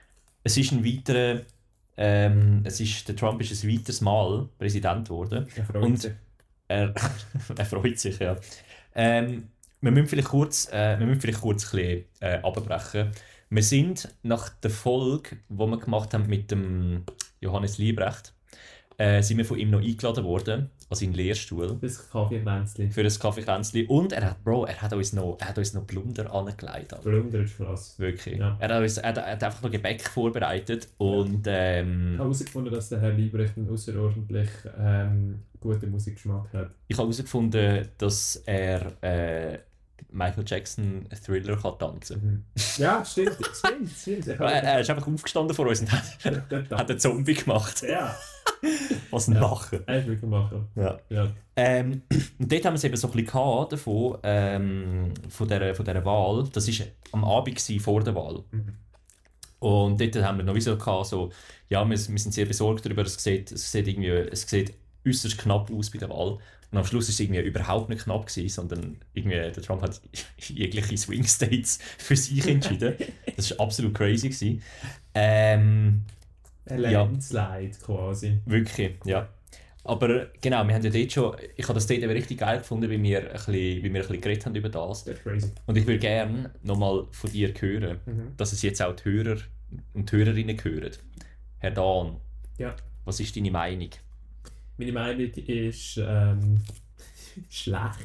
Trump ist ein weiteres Mal Präsident geworden. Er freut Und sich. er freut sich, ja. Wir müssen vielleicht kurz ein bisschen abbrechen. Wir sind nach der Folge, die wir gemacht haben mit dem Johannes Liebrecht, sind wir von ihm noch eingeladen worden, an seinen Lehrstuhl. Das Kaffeekränzchen. Für ein Kaffeekränzchen. Und er hat uns noch Blunder angelegt. Alter. Blunder ist krass. Wirklich. Ja. Er hat einfach noch Gebäck vorbereitet. Und Ich habe herausgefunden, dass der Herr Liebrecht einen außerordentlich guten Musikgeschmack hat. ich habe herausgefunden, dass er Michael Jackson Thriller kann tanzen. Ja, stimmt. Er ist einfach aufgestanden vor uns und hat einen Zombie gemacht. Ja. Was ein Lachen. Er ist wirklich machen. Ja. Ja. Und dort haben wir es eben so ein bisschen gehabt davon, von dieser Wahl. Das war am Abend gewesen, vor der Wahl. Mhm. Und dort haben wir noch wie so gehabt, so, ja, wir sind sehr besorgt darüber, es sieht äußerst knapp aus bei der Wahl. Und am Schluss war es irgendwie überhaupt nicht knapp gewesen, sondern irgendwie der Trump hat jegliche Swing States für sich entschieden. Das war absolut crazy gewesen. Ein Landslide quasi. Wirklich, ja. Aber genau, wir haben ja dort schon, ich habe das dort eben richtig geil gefunden, wie wir ein bisschen geredet haben über das. Das ist crazy. Und ich würde gerne nochmal von dir hören, dass es jetzt auch die Hörer und Hörerinnen hören. Herr Dahn, Ja. was ist deine Meinung? Meine Meinung ist schlecht.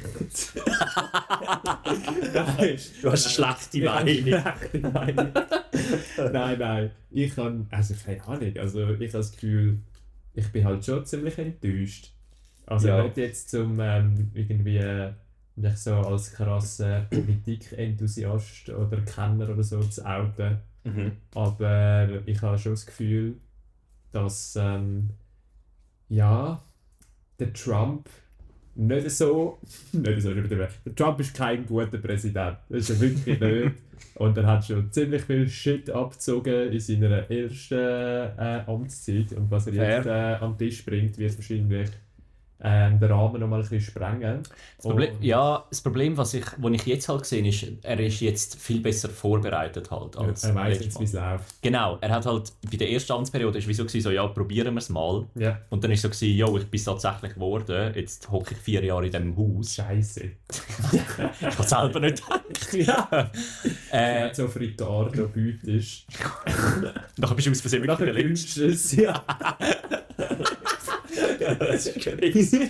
Nein, Du hast eine schlechte Meinung. Schlechte Meinung. Nein. Ich habe, also keine Ahnung, also ich habe das Gefühl, ich bin halt schon ziemlich enttäuscht. Also Ja. nicht jetzt zum irgendwie mich so als krasser Politikenthusiast oder Kenner oder so zu outen, aber ich habe schon das Gefühl, dass der Trump nicht so übertrieben. Der Trump ist kein guter Präsident. Das ist er wirklich nicht. Und er hat schon ziemlich viel Shit abgezogen in seiner ersten Amtszeit. Und was er jetzt an den Tisch bringt, wird wahrscheinlich den Rahmen noch mal ein bisschen sprengen. Das Problem, was ich jetzt halt gesehen ist, er ist jetzt viel besser vorbereitet halt als er weiss jetzt, wie es läuft. Genau, er hat halt bei der ersten Amtsperiode ist wie so gewesen, so ja, probieren wir es mal. Ja. Und dann ist so gewesen, ja, ich bin es tatsächlich geworden, jetzt hocke ich 4 Jahre in diesem Haus. Scheiße. Ich habe selber nicht gedacht. Ja. So Fritardo bietisch. Nachher bist du aus Versehen wieder wünschst du es, ja. Das ist crazy.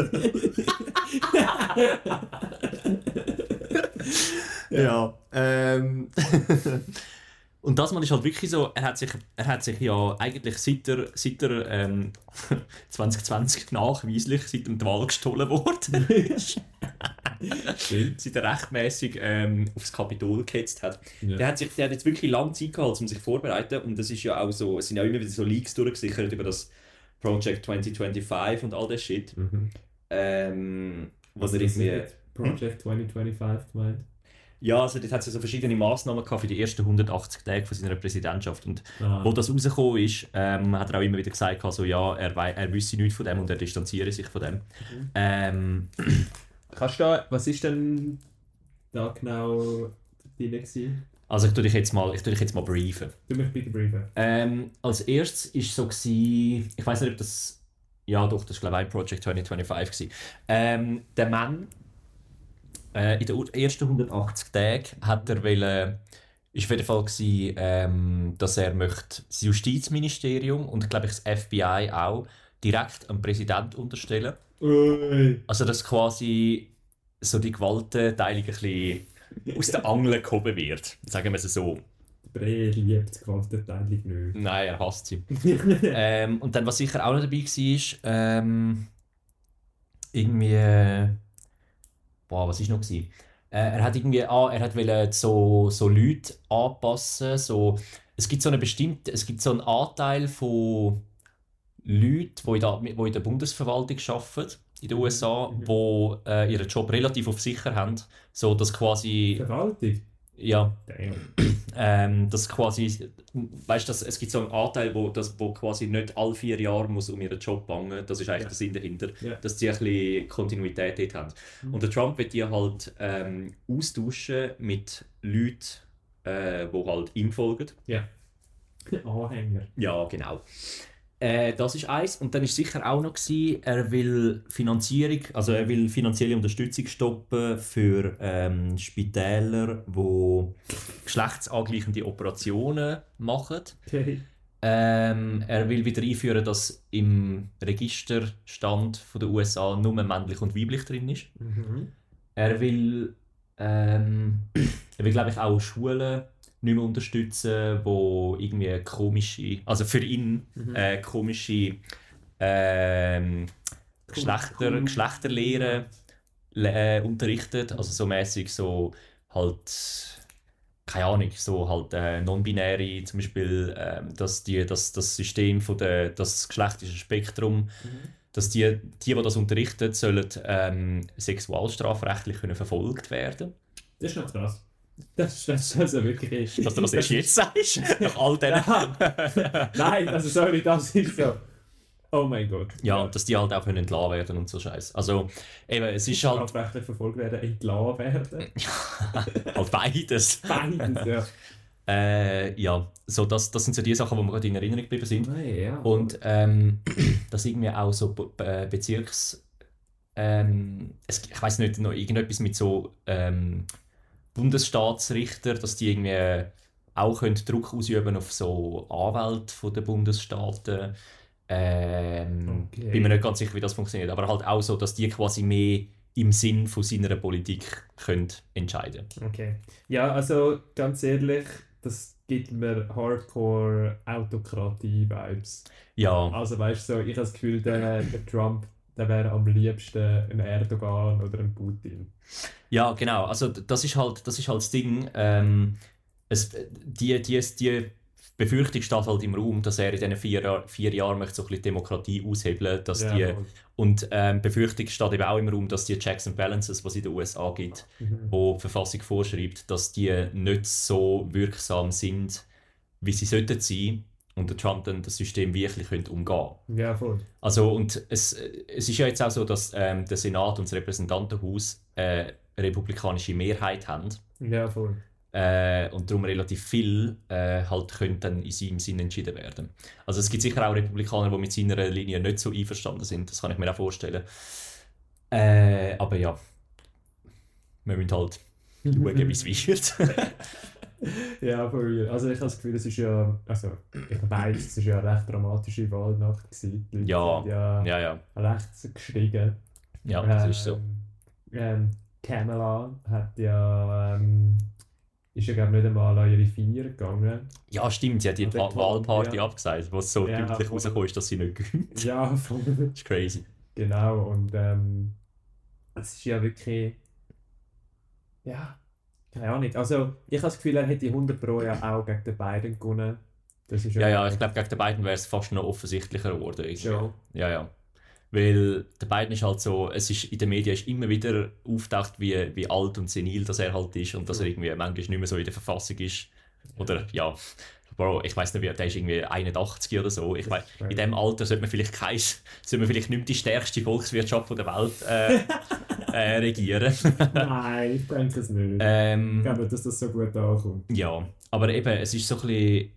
Ja. Und das Mal ist halt wirklich so, er hat sich ja eigentlich seit er 2020 nachweislich seit dem Wahl gestohlen worden ist. Seit er rechtmäßig aufs Kapitol gehetzt hat. Ja. Der hat jetzt wirklich lange Zeit gehabt, um sich vorzubereiten. Und das ist ja auch so, es sind ja immer wieder so Leaks durchgesichert über das Project 2025 und all das Shit. Was er irgendwie... Project 2025 gemeint? Ja, also dort hat es ja so verschiedene Massnahmen gehabt für die ersten 180 Tage von seiner Präsidentschaft. Und wo das rausgekommen ist, hat er auch immer wieder gesagt, also, ja, er wüsste nichts von dem und er distanziere sich von dem. Kannst du was ist denn da genau drin gewesen? Also ich tue dich jetzt mal briefen. Du mich bitte briefen. Als erstes war es so gewesen, ich weiß nicht, ob das... Ja doch, das war glaube ich Project 2025 gewesen. Der Mann in den ersten 180 Tagen hat er ist auf jeden Fall gewesen, dass er möchte das Justizministerium und glaube ich das FBI auch direkt am Präsidenten unterstellen. Also dass quasi so die Gewaltenteilung ein bisschen aus den Angeln gehoben wird, sagen wir es so. Bre liebt die Gewaltenteilung nicht. Nein, er hasst sie. Und dann, was sicher auch noch dabei war, irgendwie... Boah, was war noch? Er hat irgendwie wollte so Leute anpassen. So, es gibt so einen Anteil von Leuten, die in der Bundesverwaltung arbeiten in den USA, die ihren Job relativ auf sicher haben. So, dass quasi... Verwaltung? Ja. Das quasi... Weißt du, es gibt so einen Anteil, wo quasi nicht alle 4 Jahre muss um ihren Job bangen. Das ist eigentlich der Sinn dahinter. Ja. Dass die ein bisschen Kontinuität dort haben. Und der Trump wird die halt austauschen mit Leuten, die halt ihm folgen. Ja. Anhänger. Ja, genau. Das ist eins. Und dann war sicher auch noch, er will finanzielle Unterstützung stoppen für Spitäler, die geschlechtsangleichende Operationen machen. Okay. Er will wieder einführen, dass im Registerstand der USA nur männlich und weiblich drin ist. Er will glaube ich auch Schulen nicht mehr unterstützen, wo irgendwie komische, also für ihn komische Geschlechterlehre unterrichtet, also so mäßig so halt, keine Ahnung, so halt non-binäre zum Beispiel, dass das System von das geschlechtliche Spektrum, dass die das unterrichten, sollen sexualstrafrechtlich verfolgt werden. Das ist noch krass. Das ist also wirklich... Dass du das erst jetzt sagst? Nach all denen? Nein, also sorry, das ist so... Oh mein Gott. Ja, und dass die halt auch entlassen werden und so Scheiß. Also, eben, es ist halt... Strafrechtlich verfolgt werden, entlassen werden. Halt beides. Beides, ja. Ja, so das sind so die Sachen, die mir gerade in Erinnerung geblieben sind. Oh, ja. Und dass irgendwie auch so Bezirks... ich weiß nicht, noch irgendetwas mit so... Bundesstaatsrichter, dass die irgendwie auch Druck ausüben auf so Anwälte der Bundesstaaten. Bin mir nicht ganz sicher, wie das funktioniert. Aber halt auch so, dass die quasi mehr im Sinn von seiner Politik können entscheiden können. Okay. Ja, also ganz ehrlich, das gibt mir Hardcore-Autokratie-Vibes. Ja. Also weißt du, so, ich habe das Gefühl, der Trump, der wäre am liebsten ein Erdogan oder ein Putin. Ja, genau. Also das ist halt das Ding. Die Befürchtung steht halt im Raum, dass er in diesen 4 Jahren möchte so ein bisschen Demokratie aushebeln, dass und Befürchtung steht eben auch im Raum, dass die Checks and Balances, was es in den USA gibt, wo die Verfassung vorschreibt, dass die nicht so wirksam sind, wie sie sollten sein und der Trump dann das System wirklich umgehen könnte. Ja, voll. Also, und es ist ja jetzt auch so, dass der Senat und das Repräsentantenhaus eine republikanische Mehrheit haben. Ja, voll. Und darum relativ viel halt könnte dann in seinem Sinn entschieden werden. Also es gibt sicher auch Republikaner, die mit seiner Linie nicht so einverstanden sind, das kann ich mir auch vorstellen. Aber ja, wir müssen halt schauen, wie es wird. Ja, voll. Also ich habe das Gefühl, es ist ja, also ich weiß, es ist ja eine recht dramatische Wahlnacht gewesen. Die Leute sind ja recht gestiegen. Ja, das ist so. Kamala hat ja ist ja glaube nicht einmal an ihre Feier gegangen. Ja, stimmt, sie hat die Und Wahlparty abgesagt, wo es so deutlich voll. rausgekommen ist, dass sie nicht gewinnt. Ja, voll. Das ist crazy. Genau, und es ist ja wirklich, ja, keine Ahnung. Also ich habe das Gefühl, er hätte 100% ja auch gegen den Biden gewonnen. Das ist Ja, ich glaube, gegen den Biden wäre es fast noch offensichtlicher geworden. Schon. Ja. Weil der Biden ist halt so, es ist in den Medien ist immer wieder auftaucht, wie alt und senil das er halt ist und dass er irgendwie manchmal nicht mehr so in der Verfassung ist. Oder ja, Bro, ich weiß nicht, der ist irgendwie 81 oder so. Ich weiss, in diesem Alter sollte man vielleicht nicht mehr die stärkste Volkswirtschaft der Welt regieren. Nein, ich denke es nicht. Ich glaube, dass das so gut ankommt. Ja, aber eben, es ist so ein bisschen...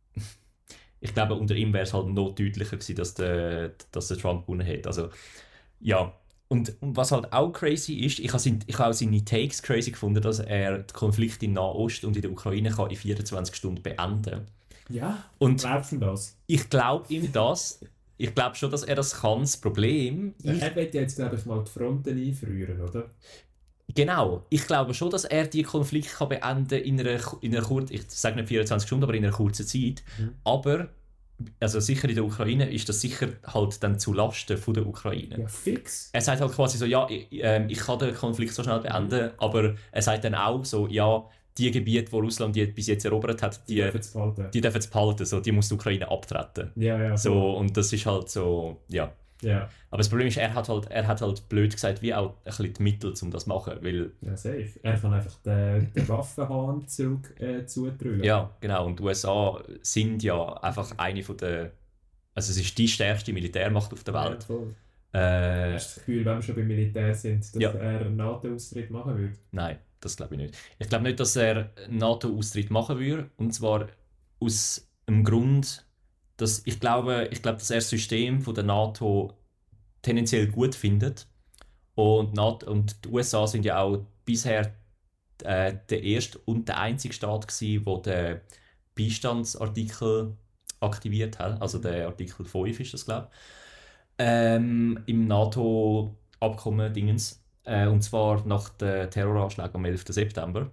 Ich glaube, unter ihm wäre es halt noch deutlicher gewesen, dass der Trump gewonnen hat. Also, ja. Und was halt auch crazy ist, ich habe auch seine Takes crazy gefunden, dass er den Konflikt in Nahost und in der Ukraine kann in 24 Stunden beenden kann. Ja, und glaubst du das? Ich glaube ihm das. Ich glaube schon, dass er das kann. Das Problem... Er wird jetzt, glaube ich, mal die Fronten einfrieren, oder? Genau. Ich glaube schon, dass er die Konflikte kann beenden in einer kurzen, ich sage nicht 24 Stunden, aber in einer kurzen Zeit. Aber, also sicher in der Ukraine, ist das sicher halt dann zu Lasten von der Ukraine. Ja, fix. Er sagt halt quasi so, ja, ich kann den Konflikt so schnell beenden, aber er sagt dann auch so, ja, die Gebiete, die Russland bis jetzt erobert hat, die dürfen es behalten, so, die muss die Ukraine abtreten. Ja. So, und das ist halt so, ja. Ja. Aber das Problem ist, er hat halt blöd gesagt, wie auch ein bisschen die Mittel, um das zu machen, weil... Ja, safe. Er kann einfach den Waffenhahn zudrücken. Ja, genau. Und die USA sind ja einfach eine von der... Also es ist die stärkste Militärmacht auf der Welt. Ja, voll. Hast du das Gefühl, wenn wir schon beim Militär sind, dass er einen NATO-Austritt machen würde? Nein, das glaube ich nicht. Ich glaube nicht, dass er einen NATO-Austritt machen würde. Und zwar aus dem Grund... Dass ich glaube, dass er das System von der NATO tendenziell gut findet. Und die USA sind ja auch bisher der erste und der einzige Staat gewesen, der den Beistandsartikel aktiviert hat. Also der Artikel 5 ist das, glaube ich. Im NATO-Abkommen Dingens. Und zwar nach den Terroranschlägen am 11. September.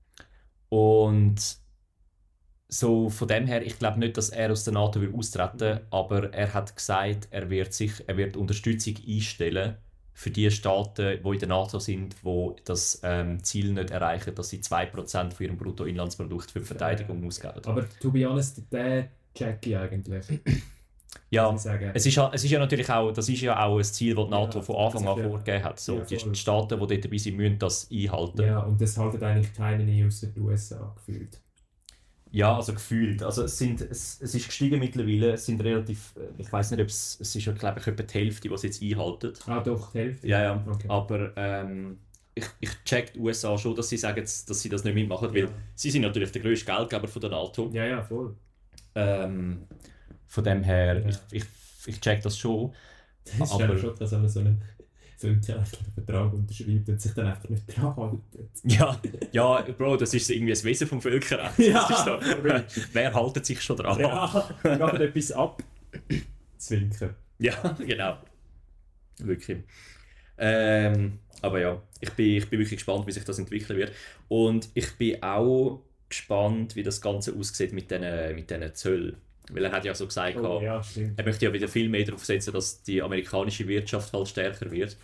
Und so von dem her, ich glaube nicht, dass er aus der NATO austreten will, aber er hat gesagt, er wird Unterstützung einstellen für die Staaten, die in der NATO sind, die das Ziel nicht erreichen, dass sie 2% von ihrem Bruttoinlandsprodukt für die Verteidigung ausgeben. Aber to be honest, der check ich eigentlich. Ja, es ist ja natürlich auch, das ist ja auch ein Ziel, das die NATO von Anfang an vorgegeben hat. So, die Staaten, die dort dabei sind, müssen das einhalten. Ja, und das halten eigentlich keine nie aus den USA gefühlt. Ja, also gefühlt. Also es ist gestiegen mittlerweile. Es sind relativ, ich weiß nicht, ob es ist ja, glaube ich, etwa die Hälfte, die es jetzt einhalten. Ah, doch, die Hälfte? Ja. Okay. Aber ich check die USA schon, dass sie sagen, dass sie das nicht mitmachen, weil sie sind natürlich der grösste Geldgeber von der NATO. Ja, voll. Von dem her, ich check das schon. Das ist aber schon, dass man so einen Vertrag unterschreibt und sich dann einfach nicht dran hält. Ja, Bro, das ist irgendwie das Wesen vom Völkerrecht. Ja. So, wer haltet sich schon dran? Ja, gerade etwas abzwinken. Ja, genau. Wirklich. Aber ja, ich bin wirklich gespannt, wie sich das entwickeln wird. Und ich bin auch gespannt, wie das Ganze aussieht mit diesen Zöllen. Weil er hat ja so gesagt, er möchte ja wieder viel mehr darauf setzen, dass die amerikanische Wirtschaft halt stärker wird.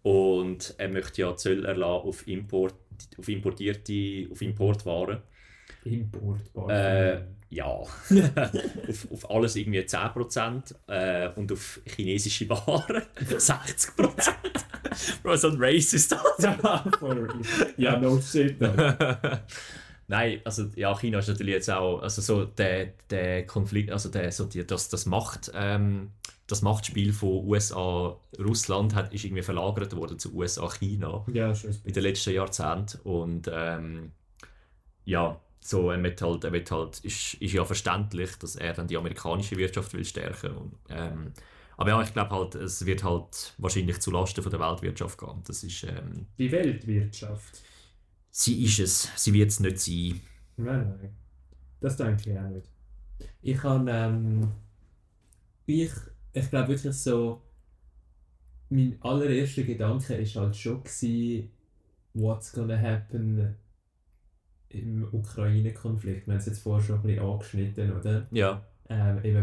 Und er möchte ja Zölle erlassen auf Importwaren. Importbar. Ja. auf alles irgendwie 10% und auf chinesische Waren 60%. Bro, so ein Racist. Ja, no shit. Nein, also ja, China ist natürlich jetzt auch, also so der Konflikt, also das Machtspiel von USA-Russland ist irgendwie verlagert worden zu USA-China Ja, schon in den letzten Jahrzehnten und ja, so ist ja verständlich, dass er dann die amerikanische Wirtschaft will stärken und, aber ja, ich glaube halt, es wird halt wahrscheinlich zulasten von der Weltwirtschaft gehen. Das ist die Weltwirtschaft. sie ist es, sie wird es nicht sein. Nein. Das denke ich auch nicht. Ich glaube wirklich so, mein allererster Gedanke war halt schon what's gonna happen im Ukraine-Konflikt. Wir haben es jetzt vorher schon ein bisschen angeschnitten, oder? Ja. Eben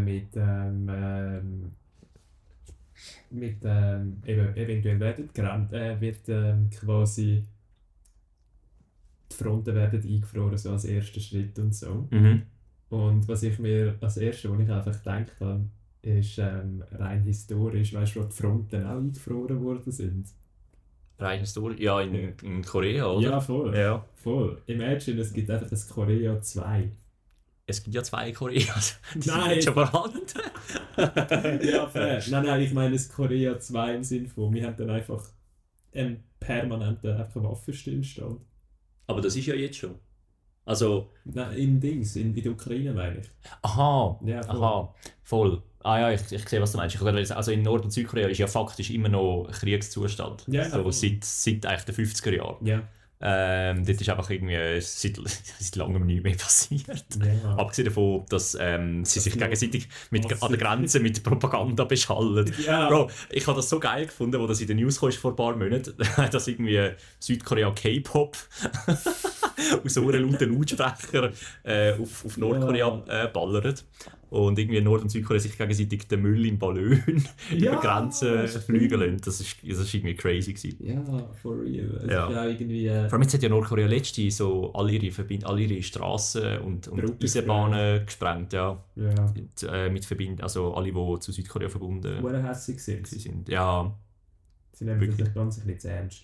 eben eventuell wird quasi die Fronten werden eingefroren, so als erster Schritt und so. Mhm. Und was ich mir als erstes, was ich einfach gedacht habe, ist rein historisch, weißt du, wo die Fronten auch eingefroren worden sind? Rein historisch? Ja, in Korea, oder? Ja, voll. Ja. Voll. Imagine, es gibt einfach das Korea 2. Es gibt ja 2 Koreas. Die Nein. sind schon vorhanden. Ja, fair. Nein, ich meine das Korea 2 im Sinne von, wir haben dann einfach einen permanenten Waffenstillstand. Aber das ist ja jetzt schon. Also... Nein, in der Ukraine meine ich. Aha, Ja, voll. aha, voll. Ah ja, ich sehe, was du meinst. Also in Nord- und Südkorea ist ja faktisch immer noch Kriegszustand. Ja, so, voll. seit eigentlich den 50er Jahren. Ja. Dort ist einfach irgendwie seit langem nichts mehr passiert. Ja. Abgesehen davon, dass sie sich noch gegenseitig passiert. an der Grenze mit Propaganda beschallen. Ja. Bro, ich habe das so geil gefunden, wo das in den News kam vor ein paar Monaten, dass irgendwie Südkorea K-Pop aus so einem lauten Lautsprecher auf Nordkorea ballert. Und irgendwie Nord- und Südkorea sich gegenseitig den Müll in Ballon über Grenzen fliegen lassen. Das ist irgendwie crazy gewesen. Ja, for real. Es Ja. ist auch irgendwie... Vor allem jetzt hat ja Nordkorea letztens so alle ihre Straßen und Brücken Eisenbahnen gesprengt, ja. Ja. Also alle, die zu Südkorea verbunden Hure hässig sind. sind. Ja. Sie nehmen das Wirklich. ganz ein bisschen zu ernst.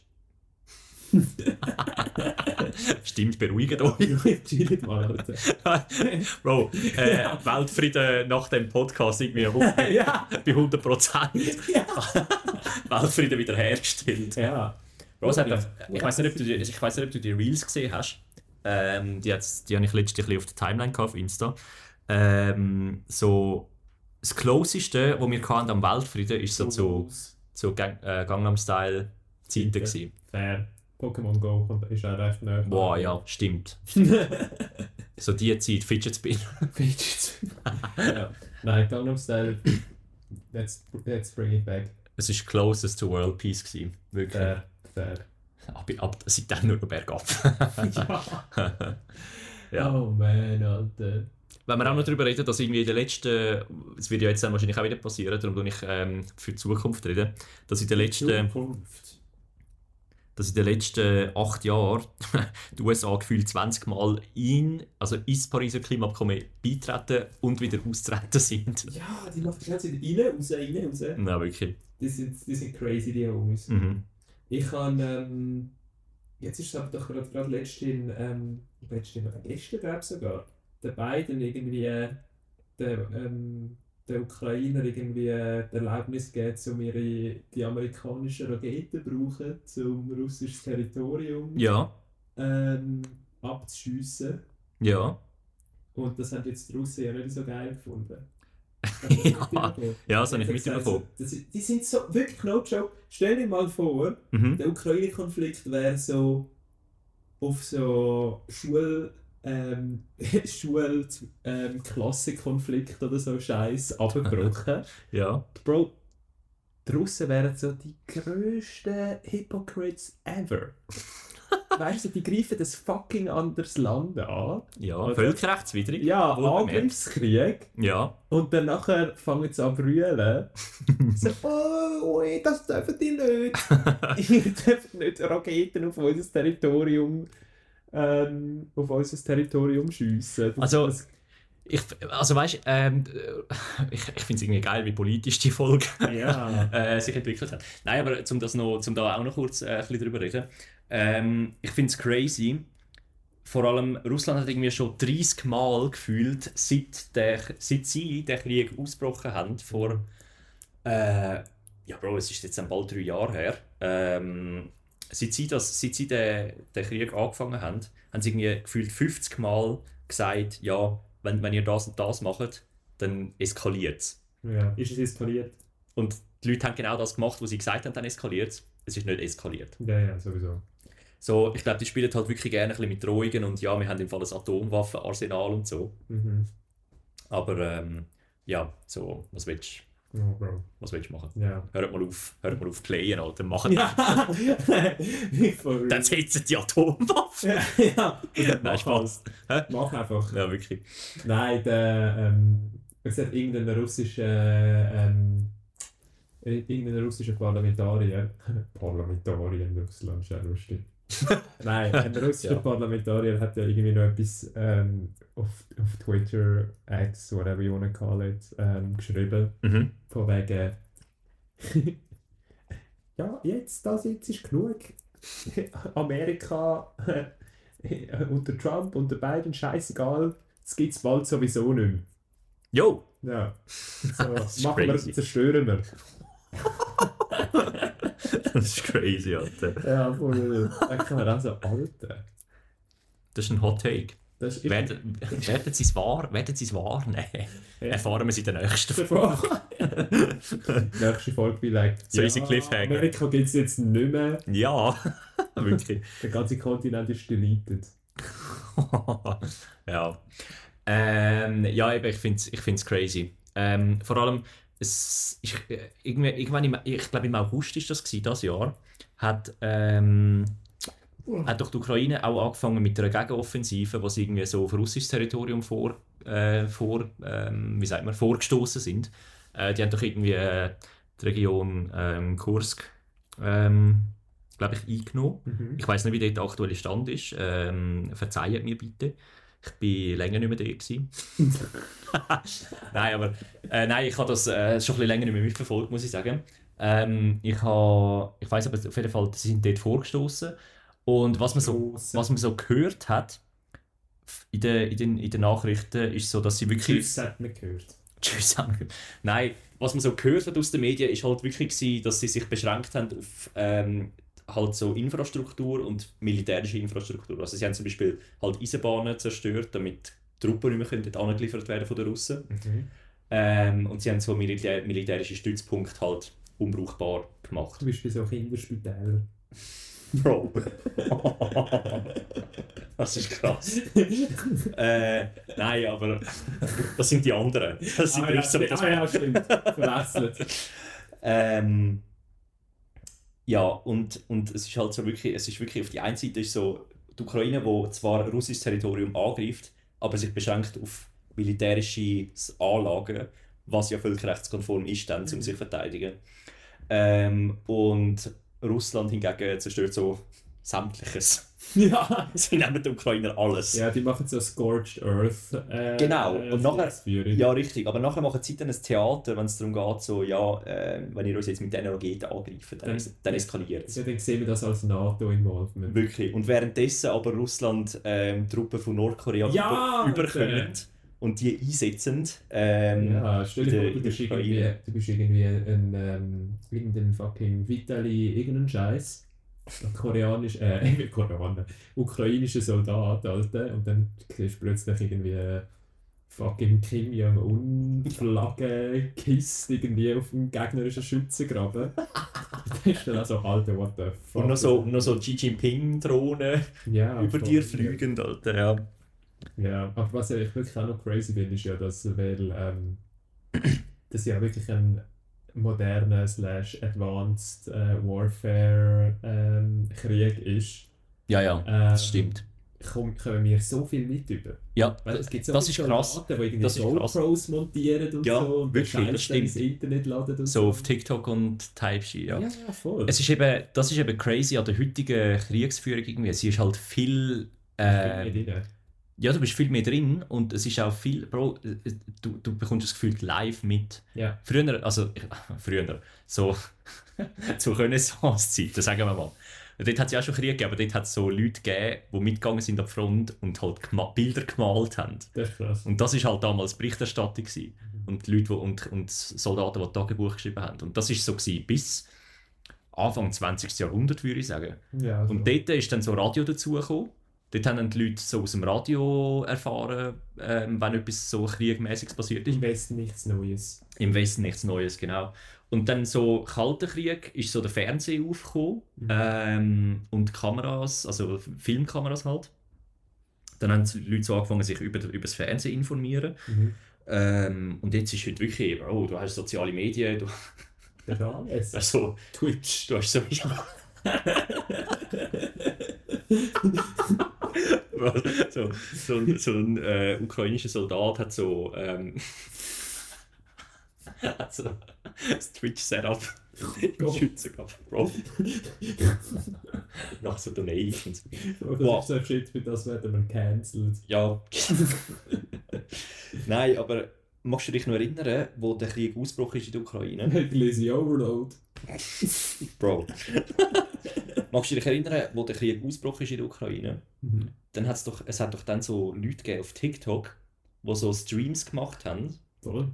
Stimmt, beruhigt euch. Chillt mal, Alter. Bro, Weltfrieden nach dem Podcast irgendwie Ja. bei 100%. Weltfrieden wiederhergestellt. Ja. Bro, es hat ich weiß nicht, ob du die Reels gesehen hast. Die habe ich letztens ein bisschen auf der Timeline gehabt, auf Insta. So, das Closeste, was wir hatten am Weltfrieden, ist so Gangnam Style Zeiten gewesen. Fair. Pokémon Go ist auch recht nah. Boah, ja, stimmt. So die Zeit, Fidget Spinner. Ja. Nein, Gangnam Style. Let's bring it back. Es war closest to World Peace gewesen. Wirklich. Fair. Seitdem nur noch bergab. Ja. Oh man, Alter. Wenn wir auch noch darüber reden, dass irgendwie in den letzten, es wird ja jetzt dann wahrscheinlich auch wieder passieren, darum rede ich für die Zukunft reden, dass in den letzten 8 Jahren die USA gefühlt 20 Mal ins Pariser Klimaabkommen beitreten und wieder austreten sind. Ja, die machen die ganze Zeit rein, raus. Nein, wirklich. Die sind crazy, die Homies. Mhm. Ich habe, jetzt ist es aber doch gerade gestern glaube ich sogar, der Biden irgendwie, der Ukrainer irgendwie die Erlaubnis gegeben, um die amerikanischen Raketen zu brauchen, um russisches Territorium Ja, abzuschiessen. ja. Und das haben jetzt die Russen ja nicht so geil gefunden. Ja, das habe ich mitbekommen. Die sind so, wirklich no joke. Stell dir mal vor, Mhm. der Ukraine-Konflikt wäre so auf so Klassenkonflikt oder so Scheiß abgebrochen. Ja. Bro, die Russen wären so die grössten Hypocrites ever. Weißt du, die greifen das fucking anderes Land an. Ja, Oder? völkerrechtswidrig. Ja, wohlbemerkt. Angriffskrieg. Ja. Und dann nachher fangen sie an zu brüllen. So, oh, das dürfen die nicht. Ihr dürft nicht Raketen auf unser Territorium auf unser Territorium schiessen. Also weißt, ich finde es irgendwie geil, wie politisch die Folge sich entwickelt hat. Nein, aber um da auch noch kurz ein bisschen drüber reden. Ich finde es crazy. Vor allem Russland hat irgendwie schon 30 Mal gefühlt, seit sie den Krieg ausgebrochen haben, vor es ist jetzt bald 3 Jahre her. Seit sie den Krieg angefangen haben sie irgendwie gefühlt 50 Mal gesagt, ja, wenn ihr das und das macht, dann eskaliert es. Ja, ist es eskaliert? Und die Leute haben genau das gemacht, was sie gesagt haben, dann eskaliert es. Es ist nicht eskaliert. Ja, sowieso. So, ich glaube, die spielen halt wirklich gerne ein bisschen mit Drohungen und ja, wir haben im Fall ein Atomwaffenarsenal und so. Mhm. Aber so, was willst du machen? Ja. Hört mal auf playen, Alter. Machen dann setzen die Atomwaffen. Nein, Spaß. Mach einfach. Ja, wirklich. Nein, es hat irgendein russischer Parlamentarier in Russland, ist ja lustig. Nein, ein russischer Parlamentarier hat ja irgendwie noch etwas auf Twitter, X, whatever you wanna call it, geschrieben. Von wegen ja, jetzt ist genug. Amerika unter Trump, unter Biden, scheißegal, das gibt es bald sowieso nicht mehr. Jo! Ja. So, crazy. Zerstören wir. Das ist crazy, Alter. Ja, voll. Da kann man auch so, Alter. Das ist ein Hot Take. Das Werden sie es wahr? Nein. Erfahren wir sie in der nächsten Folge. Nächste Folge vielleicht. So easy Cliffhanger. Amerika gibt es jetzt nicht mehr. Ja, wirklich. Der ganze Kontinent ist deleted. Ja. Eben, ich find's crazy. Vor allem, ich glaube im August ist das gewesen, das Jahr, hat doch die Ukraine auch angefangen mit einer Gegenoffensive, wo sie irgendwie so auf russisches Territorium vorgestoßen sind. Die haben doch irgendwie die Region Kursk, glaube ich, eingenommen. Ich weiß nicht, wie dort der aktuelle Stand ist. Verzeiht mir bitte. Ich war länger nicht mehr da gewesen. Nein, ich habe das schon ein bisschen länger nicht mehr mitverfolgt, muss ich sagen. Ich weiss aber auf jeden Fall, sie sind dort vorgestoßen. Und was man so gehört hat in den Nachrichten, ist so, dass sie wirklich... Tschüss hat man gehört. Tschüss haben wir gehört. Nein, was man so gehört hat aus den Medien, ist halt wirklich gewesen, dass sie sich beschränkt haben auf halt so Infrastruktur und militärische Infrastruktur. Also sie haben zum Beispiel halt Eisenbahnen zerstört, damit Truppen nicht mehr dort angeliefert werden von den Russen. Und sie haben so militärische Stützpunkte halt unbrauchbar gemacht. Zum Beispiel so Kinderspitäler. Bro. Das ist krass. Nein, aber das sind die anderen. Das sind stimmt. Verwechselt. Ja, und es ist halt so wirklich, auf die einen Seite ist so die Ukraine, die zwar russisches Territorium angreift, aber sich beschränkt auf militärische Anlagen, was ja völkerrechtskonform ist, dann, um sich zu verteidigen. Und Russland hingegen zerstört so sämtliches. Ja. Sie nehmen den Ukrainer alles. Ja, die machen so Scorched Earth. Genau. Und nachher, Führung. ja, richtig. Aber nachher machen sie dann ein Theater, wenn es darum geht, so, ja, wenn ihr uns jetzt mit diesen Raketen angreifen, dann eskaliert es. Ja, dann sehen wir das als NATO-Involvement. Wirklich. Und währenddessen aber Russland Truppen von Nordkorea überkommen und die einsetzen. Ja, stell dir vor, du bist irgendwie irgendein fucking Vitali, irgendein Scheiß. Ukrainischer Soldat, Alter. Und dann siehst du plötzlich irgendwie fucking Kim Jong-un-Flagge gekisst irgendwie auf dem gegnerischen Schützengraben. Da ist dann auch so, Alter, what the fuck. Und noch so Xi Jinping-Drohnen über dir fliegen, Alter, ja. Ja, aber was ich wirklich auch noch crazy finde, ist ja, dass das ja wirklich ein moderner / advanced Warfare Krieg ist. Ja, das stimmt. Kommen wir so viel mit über. Ja, weil es gibt so das ist krass. Die irgendwie GoPros montieren und so und wirklich, das stimmt. ins Internet laden und so. Auf TikTok und Type-Shit, ja. Ja, voll. Das ist eben crazy an der heutigen Kriegsführung irgendwie. Sie ist halt viel Nicht rein. Ja, du bist viel mehr drin und es ist auch viel, Bro, du bekommst das Gefühl live mit. Ja. Früher, so zur Renaissance-Zeit, sagen wir mal. Dort hat es ja auch schon Krieg gegeben, aber dort hat es so Leute gegeben, die mitgegangen sind an die Front und halt Bilder gemalt haben. Das ist krass. Und das war halt damals Berichterstattung gewesen. Und die Leute, und Soldaten, die Tagebuch geschrieben haben. Und das war so gewesen, bis Anfang 20. Jahrhundert, würde ich sagen. Ja, also. Und dort ist dann so Radio dazugekommen. Dort haben dann die Leute so aus dem Radio erfahren, wenn etwas so kriegmäßiges passiert ist. Im Westen nichts Neues. Im Westen nichts Neues, genau. Und dann so Kalter Krieg ist so der Fernseher aufgekommen und Kameras, also Filmkameras halt. Dann haben die Leute so angefangen, sich über das Fernsehen zu informieren. Und jetzt ist heute wirklich, du hast soziale Medien, du Das ist alles. also Twitch. du hast so so ein ukrainischer Soldat hat so das Twitch-Setup im Schützen gehabt, Bro. Nach so Donations. Das Wow. ist so ein Shit, für das werden wir cancelled. Ja. Nein, aber magst du dich noch erinnern, wo der Krieg ausgebrochen ist in der Ukraine? Lazy Overload. Bro. Magst du dich erinnern, wo der Krieg ausgebrochen ist in der Ukraine? Dann es hat doch dann so Leute gegeben auf TikTok, die so Streams gemacht haben. Voll.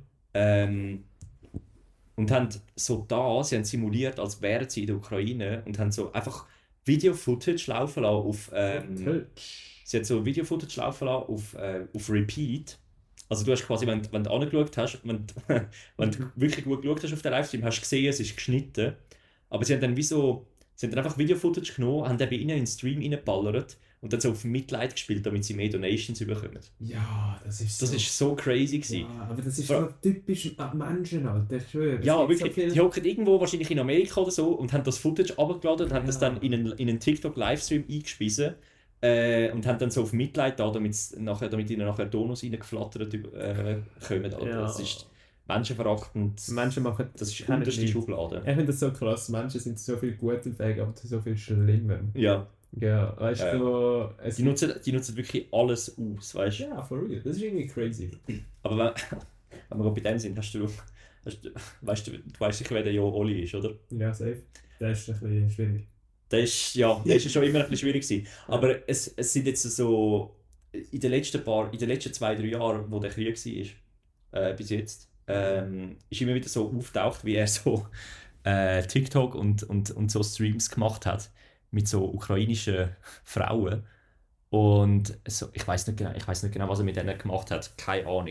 Und haben so sie haben simuliert, als wären sie in der Ukraine und haben so einfach Video-Footage laufen lassen auf sie haben so Video-Footage laufen lassen auf Repeat. Also du hast quasi, wenn du angeschaut hast, wenn du wirklich gut geschaut hast auf den Livestream, hast du gesehen, es ist geschnitten. Aber sie haben dann einfach Video-Footage genommen, haben eben in den Stream reingeballert und dann so auf Mitleid gespielt, damit sie mehr Donations bekommen. Ja, das ist so crazy gewesen. Ja, aber das ist so typisch Menschen, Alter. Ich schwöre. Ja, Es gibt wirklich. so viel- Die hocken irgendwo wahrscheinlich in Amerika oder so und haben das Footage abgeladen und haben das dann in einen TikTok-Livestream eingespiesen und haben dann so auf Mitleid da, damit ihnen nachher Donos reingeflattert kommen. Alter. Ja. Das ist menschenverachtend. Menschen machen Das ist kennen unterste nicht. Schublade. Ich finde das so krass. Menschen sind so viel Gutes fähig, aber so viel Schlimmem. Ja, Ja, weißt Ja. du, es die nutzen wirklich alles aus, weißt du? Ja, for real. Das ist irgendwie crazy. Aber wenn wir gerade bei dem sind, weißt du sicher, wer der Jo Oli ist, oder? Ja, safe. Das ist ein bisschen schwierig. Das ist schon immer ein bisschen schwierig gewesen. Aber es sind jetzt so, in den letzten 2-3 Jahren, wo der Krieg war, bis jetzt, ist immer wieder so auftaucht, wie er so TikTok und so Streams gemacht hat mit so ukrainischen Frauen. Und so, ich weiß nicht genau, was er mit denen gemacht hat. Keine Ahnung.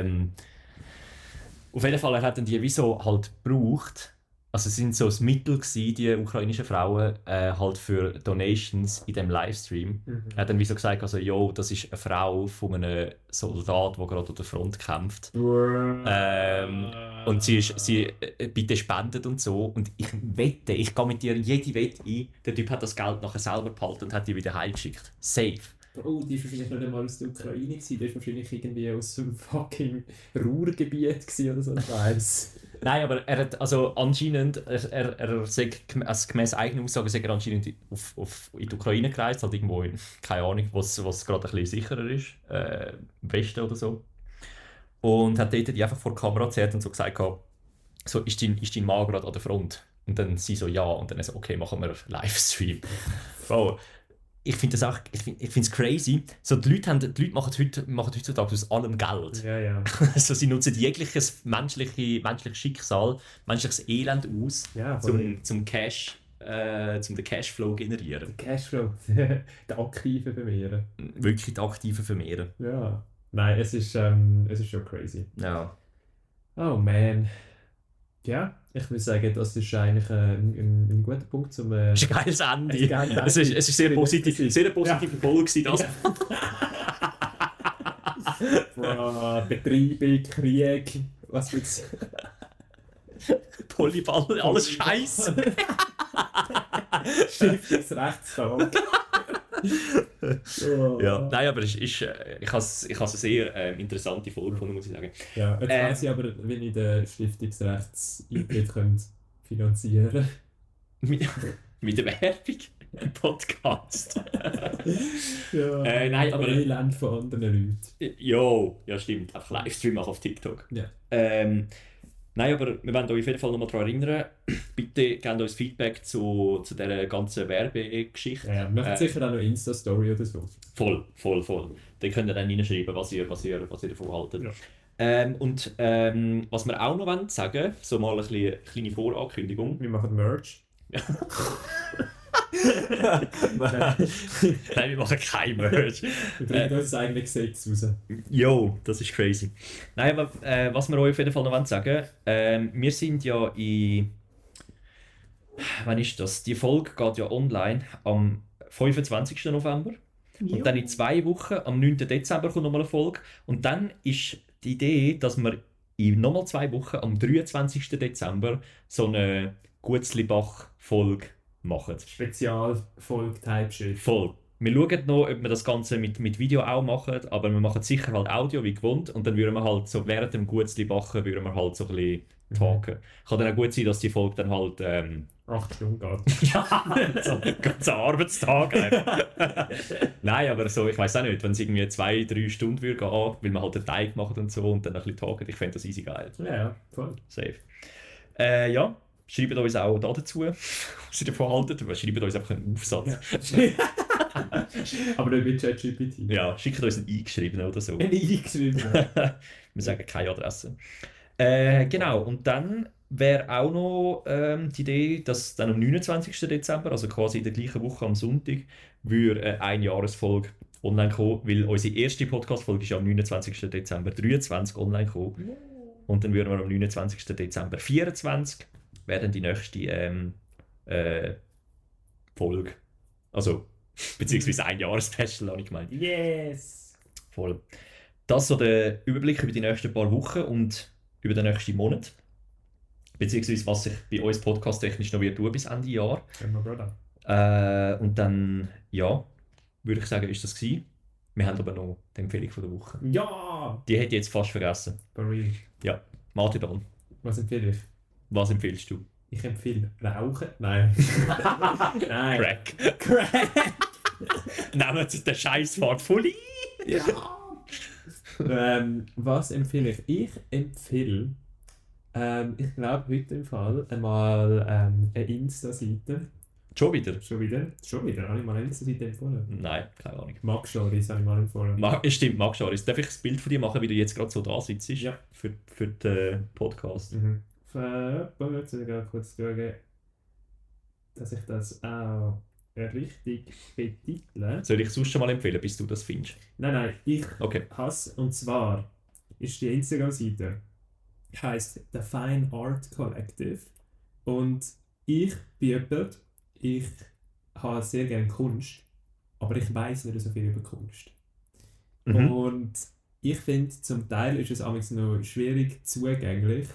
Auf jeden Fall, er hat dann die wie so halt gebraucht. Also es sind so das Mittel gewesen, die ukrainischen Frauen halt für Donations in dem Livestream. Er hat dann wie so gesagt, also yo, das ist eine Frau von einem Soldat, der gerade an der Front kämpft. Und sie bitte spendet und so. Und ich wette, ich gehe mit dir jede Wette ein, der Typ hat das Geld nachher selber behalten und hat die wieder heimgeschickt. Safe. Oh, die war wahrscheinlich nicht einmal aus der Ukraine gewesen. Die war wahrscheinlich irgendwie aus dem fucking Ruhrgebiet gewesen oder so ein Scheiß. Nein, aber er hat also anscheinend, er sagt, also gemäss eigener Aussage, sagt er anscheinend in die Ukraine gereist, halt irgendwo in, keine Ahnung, was gerade ein bisschen sicherer ist, im Westen oder so. Und hat dort die einfach vor der Kamera erzählt und so gesagt, so, ist dein Mann gerade an der Front? Und dann sie so, ja, und dann so, okay, machen wir einen Livestream. Wow. Ich finde es crazy. So, die Leute machen heutzutage aus allem Geld. Ja, ja. Also, sie nutzen jegliches menschliches Schicksal, menschliches Elend aus, Ja, zum den Cashflow generieren. Cashflow. Der aktive vermehren. Wirklich die aktiven vermehren. Ja. Nein, es ist schon crazy. Ja. Oh man. Ja, ich würde sagen, das ist eigentlich ein guter Punkt zum... Das ist ein geiles Ende. Ein geiles Ende. Es ist sehr positiv. Sehr positive Folge das. Betriebe, Krieg, was willst Polyball, alles Scheiße. Stiftungsrechtstag. Ja, nein, aber ich habe es eine sehr interessante Folge gefunden, muss ich sagen. Ja, jetzt weiß ich aber, wie ich den Stiftungsrechtseintritt finanzieren Mit der Werbung? Podcast. Ja, nein, aber... Elend von anderen Leuten. Jo, ja stimmt. Einfach Livestream machen auf TikTok. Ja. Nein, aber wir wollen euch auf jeden Fall nochmal daran erinnern, bitte gebt uns Feedback zu dieser ganzen Werbegeschichte. Ja, wir machen sicher auch noch Insta-Story oder so. Voll. Da könnt ihr dann reinschreiben, was ihr davon haltet. Ja. Was wir auch noch sagen, so mal eine kleine Vorankündigung. Wir machen Merch. Nein, wir machen kein Merch. Wir bringen uns das eigene Gesetz raus. Jo, das ist crazy. Nein, aber was wir euch auf jeden Fall noch sagen wollen, wir sind ja wann ist das? Die Folge geht ja online am 25. November. Und dann in 2 Wochen, am 9. Dezember, kommt nochmal eine Folge. Und dann ist die Idee, dass wir in nochmal 2 Wochen, am 23. Dezember, so eine Gutzlibach-Folge machen. Spezialfolge Type-Shit. Voll. Wir schauen noch, ob wir das Ganze mit Video auch machen, aber wir machen sicher halt Audio wie gewohnt und dann würden wir halt so während dem Gutzli-Bachen würden wir halt so ein bisschen talken. Kann dann auch gut sein, dass die Folge dann halt 8 Stunden geht. ja, so ein ganzer Arbeitstag einfach. Nein, aber so, ich weiß auch nicht, wenn es irgendwie 2-3 Stunden würde gehen, weil wir halt den Teig machen und so und dann ein bisschen talken, ich fände das easy geil. Ja, voll. Safe. Ja, schreibt uns auch da dazu, was ihr davon haltet, aber schreibt uns einfach einen Aufsatz. Aber nicht mit ChatGPT. Ja, schickt uns einen eingeschriebenen oder so. Ein eingeschrieben. Wir sagen keine Adresse. Genau, und dann wäre auch noch die Idee, dass dann am 29. Dezember, also quasi in der gleichen Woche am Sonntag, würde eine Einjahresfolge online kommen, weil unsere erste Podcast-Folge ist ja am 29. Dezember 23 online gekommen. Und dann würden wir am 29. Dezember 24 wäre dann die nächste Folge. Also, beziehungsweise ein Jahres-Special, habe ich gemeint. Yes! Voll. Das ist so der Überblick über die nächsten paar Wochen und über den nächsten Monat. Beziehungsweise was sich bei uns podcast-technisch noch wird tun bis Ende Jahr. Und dann, ja, würde ich sagen, ist das gewesen. Wir haben aber noch die Empfehlung von der Woche. Ja! Die hätte ich jetzt fast vergessen. Barry. Ja, Martin, Was empfehle ich? was empfiehlst du? Ich empfehle Rauchen. Nein. Nein. Crack. Nehmen Sie den Scheißfahrt voll ein. Ja. Was empfehle ich? Ich empfehle, ich glaube heute im Fall einmal eine Insta-Seite. Schon wieder? Schon wieder? Habe ich mal eine Insta-Seite empfohlen? Nein, keine Ahnung. Max Stories habe ich mal empfohlen. Stimmt, Max Scharis. Darf ich das Bild von dir machen, wie du jetzt gerade so da sitzt? Ja. Für den Podcast. Mhm. Jetzt will ich kurz schauen, dass ich das auch richtig betitle. Soll ich es sonst schon mal empfehlen, bis du das findest? Nein, ich Okay. hasse. Und zwar ist die Instagram-Seite heisst The Fine Art Collective. Und ich bin jemand, ich habe sehr gerne Kunst, aber ich weiß nicht so viel über Kunst. Mhm. Und ich finde, zum Teil ist es manchmal noch schwierig zugänglich,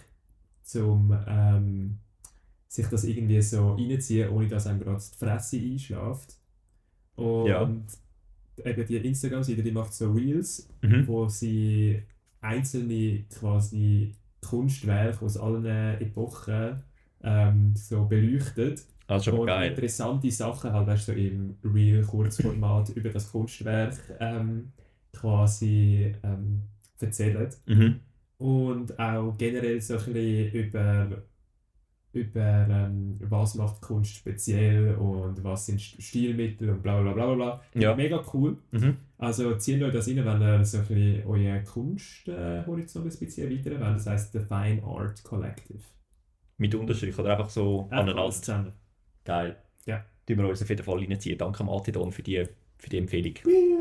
sich das irgendwie so reinziehen, ohne dass einem gerade die Fresse einschläft. Und Ja. eben die Instagram-Seite, die macht so Reels, Mhm. wo sie einzelne quasi Kunstwerke aus allen Epochen so beleuchtet. Also schon Und mal geil. interessante Sachen halt, weißt du, so im Reel-Kurzformat über das Kunstwerk quasi erzählt. Mhm. Und auch generell so ein bisschen über was macht Kunst speziell und was sind Stilmittel und bla bla bla bla. Ja. Mega cool. Mhm. Also zieht euch das rein, wenn ihr so ein bisschen euren Kunsthorizont ein bisschen erweitern wollt. Das heisst The Fine Art Collective. Mit Unterstrich oder einfach so aneinander. Alles zusammen. Geil. Ja. Die wir uns auf jeden Fall reinziehen. Danke Martin für die Empfehlung.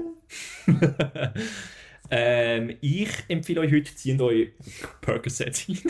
Ich empfehle euch heute, zieht euch Percocet rein.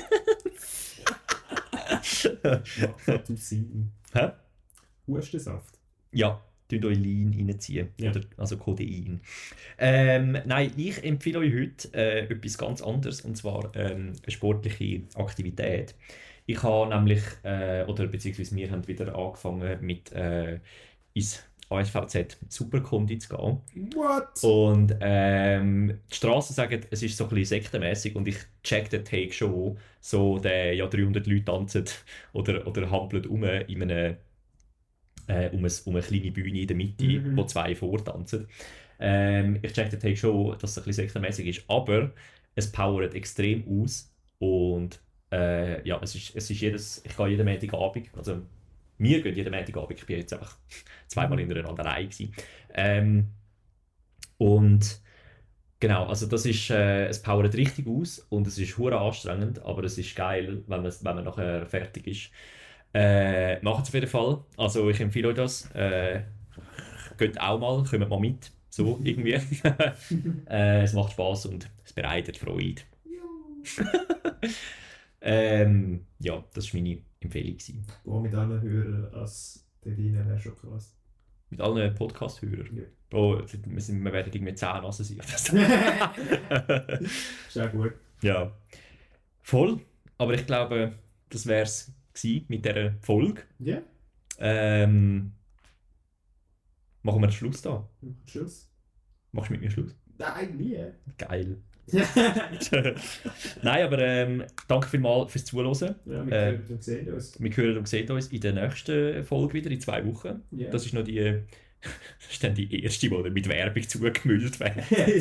Macht du Sinn. Hä? Hustensaft. Ja, tut euch Lean reinziehen. Ja. Oder, also Codein. Nein, ich empfehle euch heute etwas ganz anderes, und zwar eine sportliche Aktivität. Ich habe nämlich, oder beziehungsweise wir haben wieder angefangen mit ins ASVZ Superkondi zu gehen. What? Und die Straßen sagen, es ist so ein bisschen sektenmässig und ich check den Take schon, so der ja 300 Leute tanzen oder hampeln in einem um eine kleine Bühne in der Mitte, wo 2 vortanzen. Ich check den Take schon, dass es ein bisschen sektenmäßig ist, aber es powert extrem aus und ja, es ist ich gehe jeden Montagabend, also wir gehen jeden Montagabend, ich bin jetzt einfach 2-mal hintereinander allein gewesen. Und genau, also das ist, es powert richtig aus und es ist hure anstrengend, aber es ist geil, wenn man nachher fertig ist. Macht es auf jeden Fall, also ich empfehle euch das, geht auch mal, kommt mal mit, so irgendwie. Es macht Spass und es bereitet Freude. Ja, das war meine Empfehlung. Wo mit allen Hörern als der Dina wäre schon krass. Mit allen Podcast-Hörern? Ja. Bro, wir werden irgendwie 10 Nasen sein. Ist auch gut. Ja, voll. Aber ich glaube, das wäre es mit dieser Folge. Ja. Machen wir den Schluss da? Schluss. Machst du mit mir Schluss? Nein, nie. Geil. Nein, aber danke vielmals fürs Zuhören. Ja, wir hören und sehen uns. Wir hören und sehen uns in der nächsten Folge wieder, in 2 Wochen. Ja. Das ist noch die... Das ist dann die erste, die mit Werbung zugemüllt wird.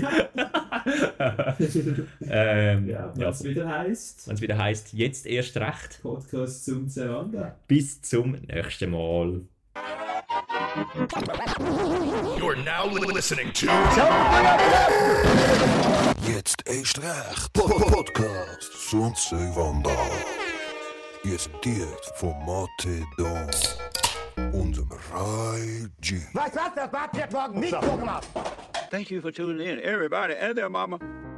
Ja, wenn es wieder heisst. Wenn es wieder heisst, jetzt erst recht. Podcast zum Zerwanda. Bis zum nächsten Mal. You're now listening to Jetzt erst recht. Podcast Sunse Wanda. Präsentiert von Mathe Don und dem Rai G. Weißt was, das war jetzt morgen nicht so gemacht. Thank you for tuning in, everybody and their mama.